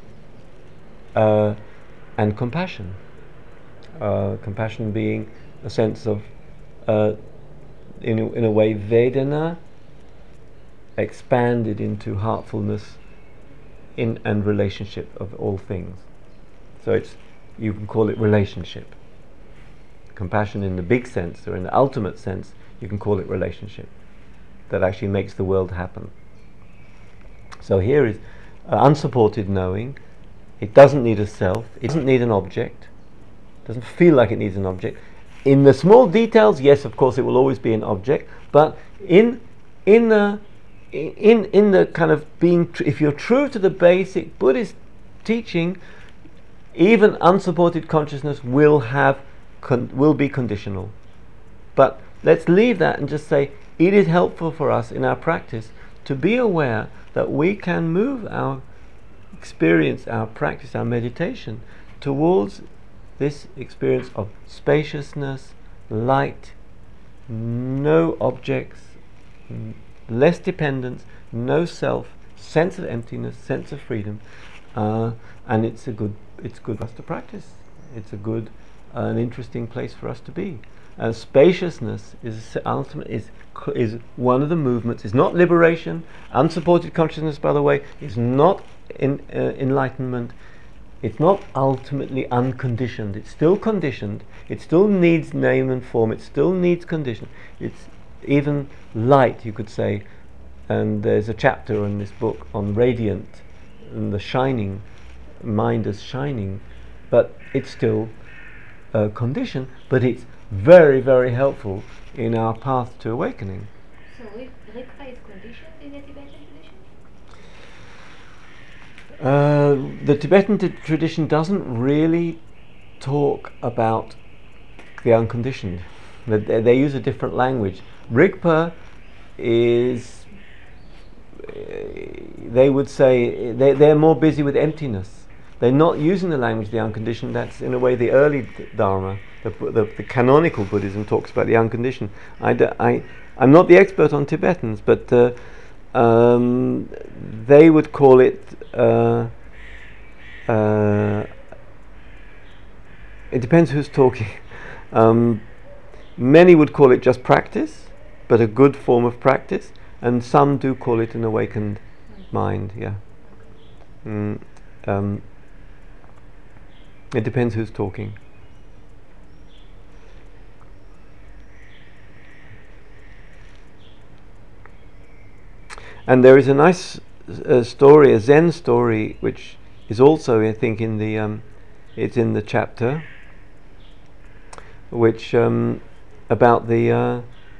and compassion. Compassion being a sense of, in a way, Vedana expanded into heartfulness and relationship of all things. So you can call it relationship. Compassion in the big sense, or in the ultimate sense, you can call it relationship. That actually makes the world happen. So here is unsupported knowing. It doesn't need a self. It doesn't need an object. It doesn't feel like it needs an object. In the small details, yes, of course, it will always be an object. But in the kind of being, if you're true to the basic Buddhist teaching, even unsupported consciousness will be conditional. But let's leave that and just say it is helpful for us in our practice to be aware that we can move our experience, our practice, our meditation towards this experience of spaciousness, light, no objects, less dependence, no self, sense of emptiness, sense of freedom, and it's good for us to practice. It's a good, an interesting place for us to be. Spaciousness is one of the movements. It's not liberation. Unsupported consciousness, by the way, is not enlightenment. It's not ultimately unconditioned. It's still conditioned. It still needs name and form. It still needs condition. It's even light, you could say. And there's a chapter in this book on radiant and the shining, mind as shining. But it's still conditioned. But it's very, very helpful in our path to awakening. So Rigpa is conditioned in the Tibetan tradition? The Tibetan tradition doesn't really talk about the unconditioned. They use a different language. Rigpa is, they would say, they're more busy with emptiness. They're not using the language of the unconditioned. That's in a way the early Dharma. The canonical Buddhism talks about the unconditioned. I'm not the expert on Tibetans, but they would call it, it depends who's talking. Many would call it just practice, but a good form of practice, and some do call it an awakened mind. Yeah. It depends who's talking. And there is a nice story, a Zen story, which is also, I think, in the it's in the chapter, which about the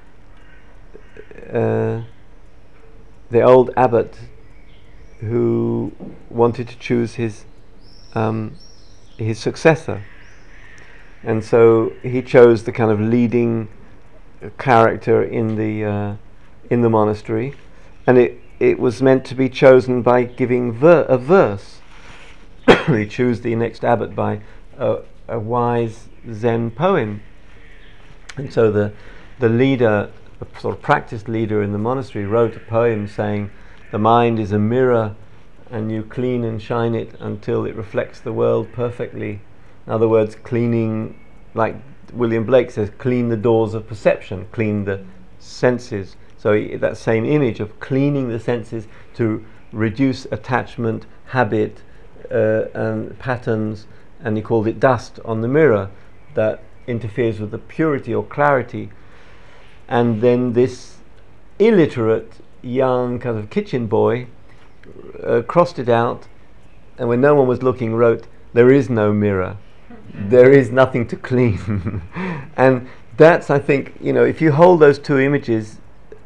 old abbot who wanted to choose his successor, and so he chose the kind of leading character in the monastery, and it was meant to be chosen by giving a verse. He chose the next abbot by a wise Zen poem, and so the leader, the sort of practice leader in the monastery, wrote a poem saying, "The mind is a mirror, and you clean and shine it until it reflects the world perfectly." In other words, cleaning, like William Blake says, clean the doors of perception, clean the senses. So that same image of cleaning the senses to reduce attachment, habit, and patterns, and he called it dust on the mirror that interferes with the purity or clarity. And then this illiterate young kind of kitchen boy crossed it out, and when no one was looking wrote, "There is no mirror, there is nothing to clean." And that's, I think, if you hold those two images,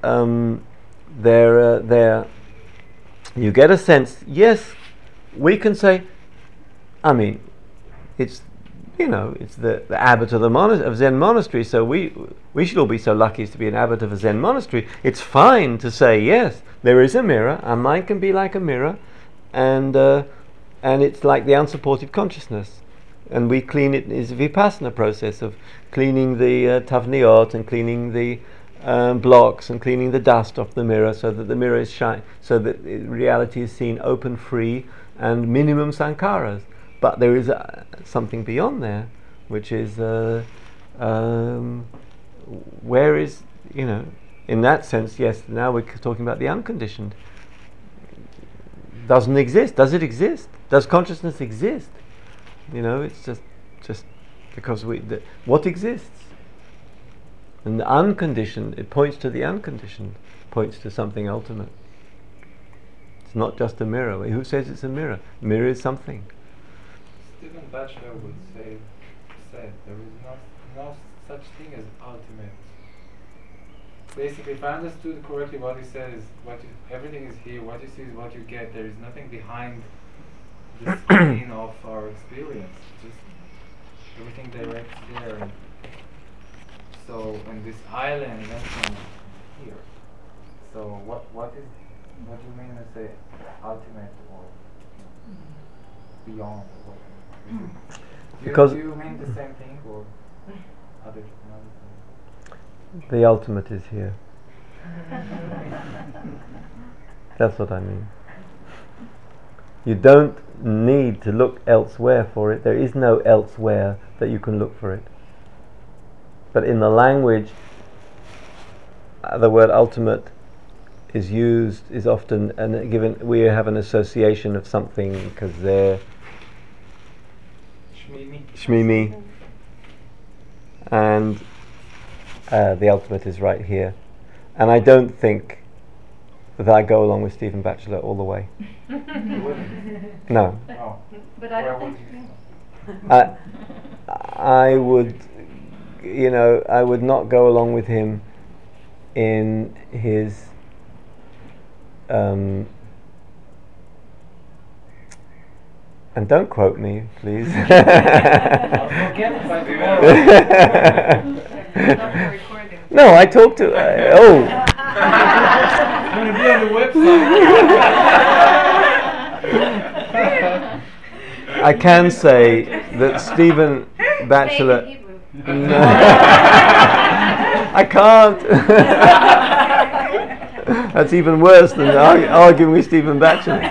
there you get a sense. Yes, we can say. I mean, it's it's the abbot of of Zen monastery. So we should all be so lucky as to be an abbot of a Zen monastery. It's fine to say yes, there is a mirror. Our mind can be like a mirror, and it's like the unsupported consciousness. And we clean it. Is a vipassana process of cleaning the tavniot and cleaning the blocks and cleaning the dust off the mirror, so that the mirror is shine, so that reality is seen open, free, and minimum sankharas. But there is something beyond there, which is where is, in that sense, yes. Now we're talking about the unconditioned. Doesn't exist. Does it exist? Does consciousness exist? It's just because what exists. And the unconditioned, it points to the unconditioned, points to something ultimate. It's not just a mirror. Who says it's a mirror? Mirror is something. Stephen Batchelor would say there is no such thing as ultimate. Basically, if I understood correctly what he says, everything is here, what you see is what you get. There is nothing behind the screen of our experience. Just everything directs there. And so, and this island went from here. So, what do you mean to say ultimate or beyond? Because do you mean the same thing or other thing? The ultimate is here. That's what I mean. You don't need to look elsewhere for it. There is no elsewhere that you can look for it. But in the language, the word ultimate is used, is often given. We have an association of something because they're Shmimi, and the ultimate is right here. And I don't think that I go along with Stephen Batchelor all the way. No. But I don't think. I would, I would not go along with him in his and don't quote me, please. No, I talked to. Oh. It's going to be on the website. I can say that Stephen Batchelor. No, I can't. That's even worse than arguing with Stephen Batchelor.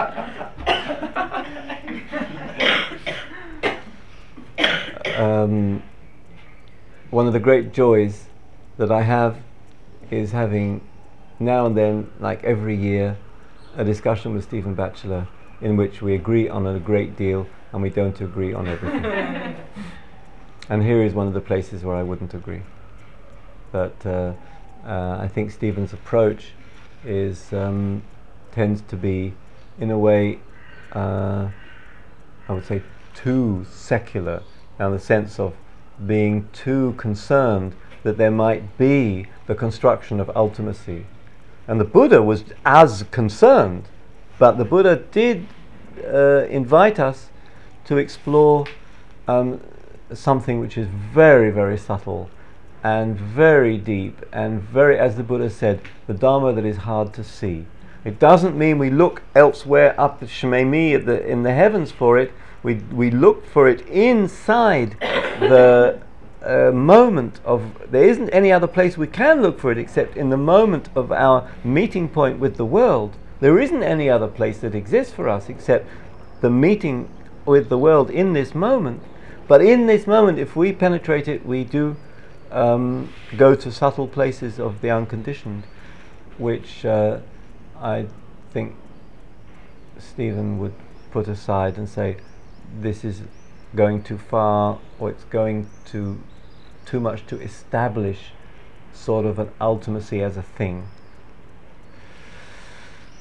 One of the great joys that I have is having now and then, like every year, a discussion with Stephen Batchelor in which we agree on a great deal and we don't agree on everything. And here is one of the places where I wouldn't agree. But I think Stephen's approach is tends to be, in a way, I would say, too secular, in the sense of being too concerned that there might be the construction of ultimacy. And the Buddha was as concerned, but the Buddha did invite us to explore something which is very, very subtle and very deep and very, as the Buddha said, the Dharma that is hard to see. It doesn't mean we look elsewhere up at Shmemi in the heavens for it. We look for it inside the moment of. There isn't any other place we can look for it except in the moment of our meeting point with the world. There isn't any other place that exists for us except the meeting with the world in this moment. But in this moment, if we penetrate it, we do go to subtle places of the unconditioned, which I think Stephen would put aside and say, this is going too far, or it's going too much to establish sort of an ultimacy as a thing.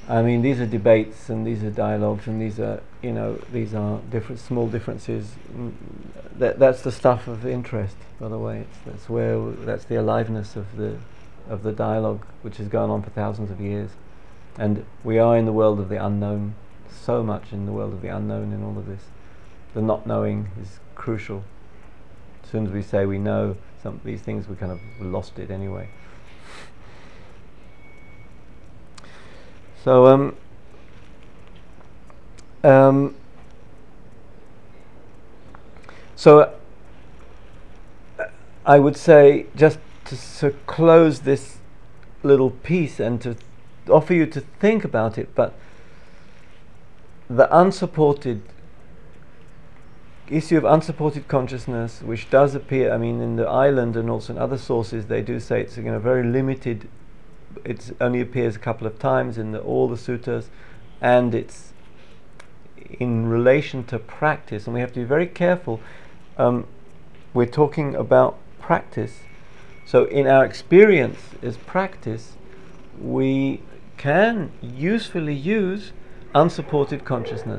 I mean, these are debates and these are dialogues and these are, these are different small differences. That's the stuff of interest, by the way. That's the aliveness of the dialogue, which has gone on for thousands of years. And we are in the world of the unknown, so much in the world of the unknown in all of this. The not knowing is crucial. As soon as we say we know some of these things, we kind of lost it anyway. So I would say, just to close this little piece and to offer you to think about it, but the unsupported issue of unsupported consciousness, which does appear, I mean, in the island and also in other sources, they do say it's very limited. It only appears a couple of times in all the suttas, and it's in relation to practice, and we have to be very careful. We're talking about practice, so in our experience as practice, we can usefully use unsupported consciousness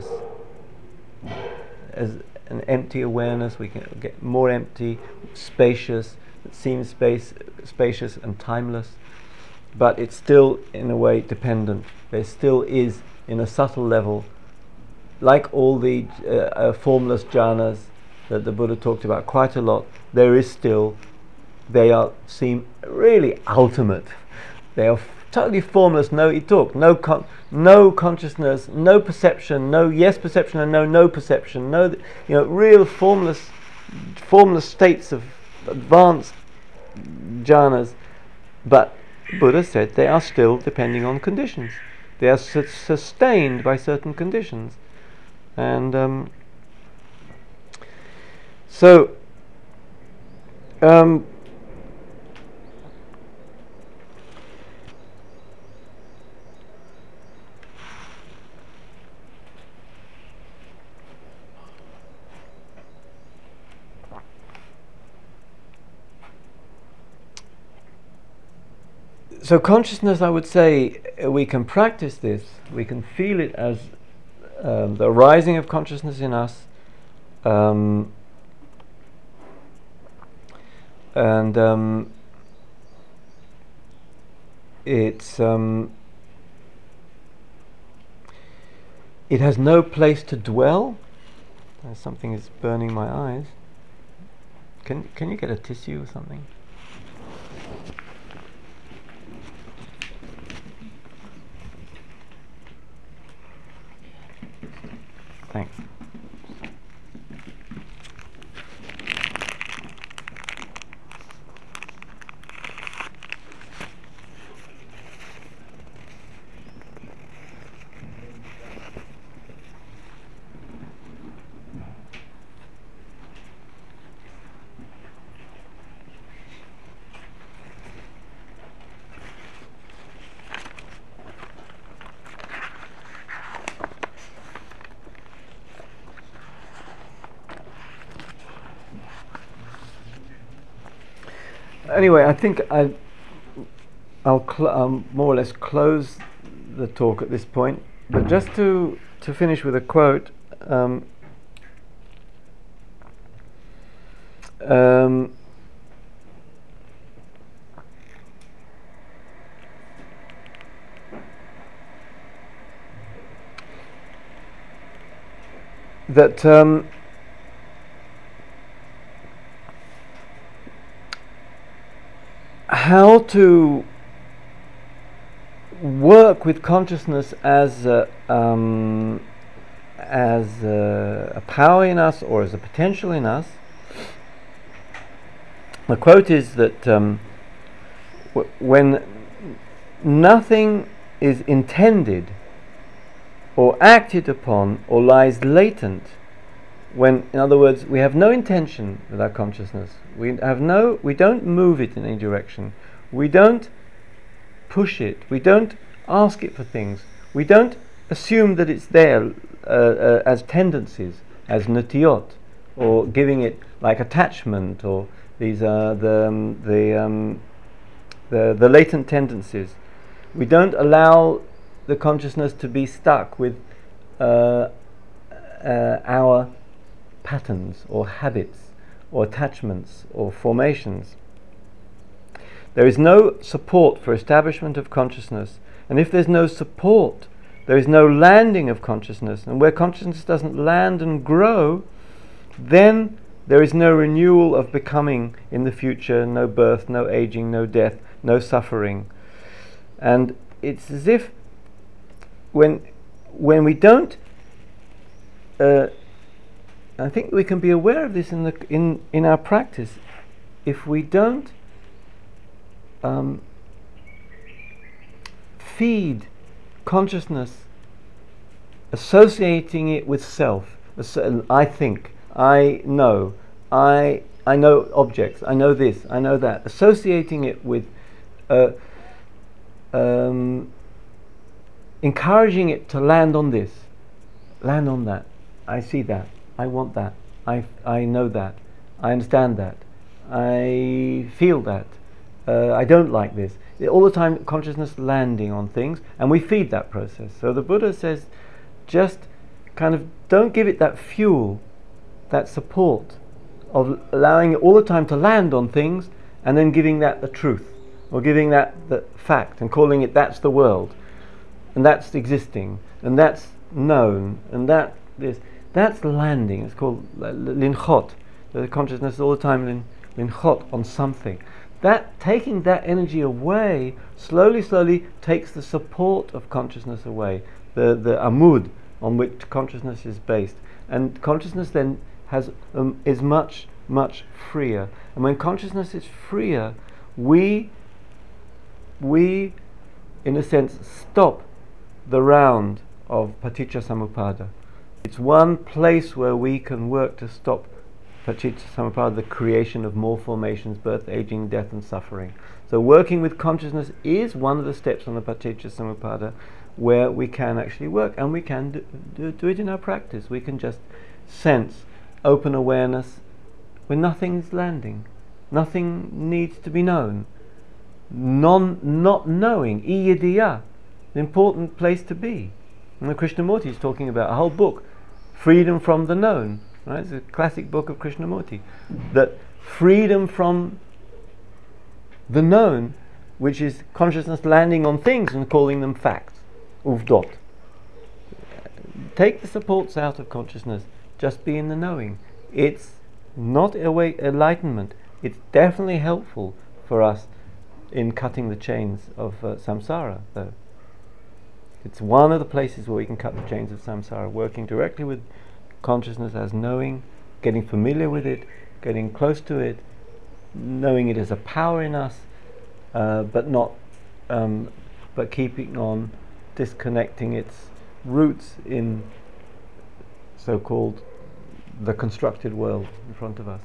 as an empty awareness. We can get more empty, spacious, it seems spacious and timeless, but it's still in a way dependent. There still is, in a subtle level, like all the formless jhanas that the Buddha talked about quite a lot, there is still, seem really ultimate. They are totally formless, no ituk, no consciousness, no perception, no yes perception and no perception, no, real formless states of advanced jhanas. But Buddha said they are still depending on conditions. They are sustained by certain conditions, and so. So consciousness, I would say, we can practice this. We can feel it as the arising of consciousness in us, and it's it has no place to dwell. Something is burning my eyes. Can you get a tissue or something? Thanks. Anyway, I think I'll more or less close the talk at this point. But just to finish with a quote, that how to work with consciousness as a power in us or as a potential in us. The quote is that when nothing is intended or acted upon or lies latent, when, in other words, we have no intention with our consciousness, we don't move it in any direction, we don't push it, we don't ask it for things, we don't assume that it's there as tendencies, as natiyot, or giving it like attachment, or these are the latent tendencies. We don't allow the consciousness to be stuck with our patterns or habits or attachments or formations. There is no support for establishment of consciousness, and if there's no support, there is no landing of consciousness, and where consciousness doesn't land and grow, then there is no renewal of becoming in the future, no birth, no aging, no death, no suffering. And it's as if when we don't, I think we can be aware of this in our practice. If we don't feed consciousness, associating it with self, I think, I know objects, I know this, I know that, associating it with encouraging it to land on this, land on that, I see that, I want that, I know that, I understand that, I feel that, I don't like this. All the time consciousness landing on things, and we feed that process. So the Buddha says, just kind of don't give it that fuel, that support of allowing it all the time to land on things, and then giving that the truth, or giving that the fact, and calling it that's the world, and that's existing, and that's known, and that's landing. It's called linchot. The consciousness is all the time linchot on something. That taking that energy away slowly takes the support of consciousness away, the amud on which consciousness is based, and consciousness then is much freer. And when consciousness is freer, we in a sense stop the round of paticca samuppada. It's one place where we can work to stop paticca samuppada, the creation of more formations, birth, aging, death and suffering. So working with consciousness is one of the steps on the paticca samuppada where we can actually work, and we can do it in our practice. We can just sense open awareness when nothing's landing, nothing needs to be known. Not knowing, iyadiya, an important place to be. And the Krishnamurti is talking about a whole book, Freedom from the Known. Right? It's a classic book of Krishnamurti. That freedom from the known, which is consciousness landing on things and calling them facts, uvdot. Take the supports out of consciousness, just be in the knowing. It's not enlightenment. It's definitely helpful for us in cutting the chains of samsara, though. It's one of the places where we can cut the chains of samsara, working directly with consciousness as knowing, getting familiar with it, getting close to it, knowing it as a power in us, but keeping on disconnecting its roots in so-called the constructed world in front of us.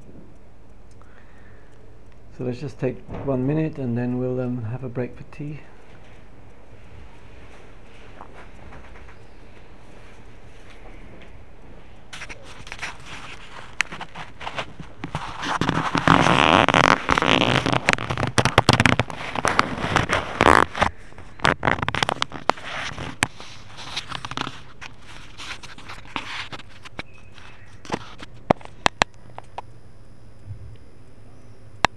So let's just take 1 minute and then we'll have a break for tea.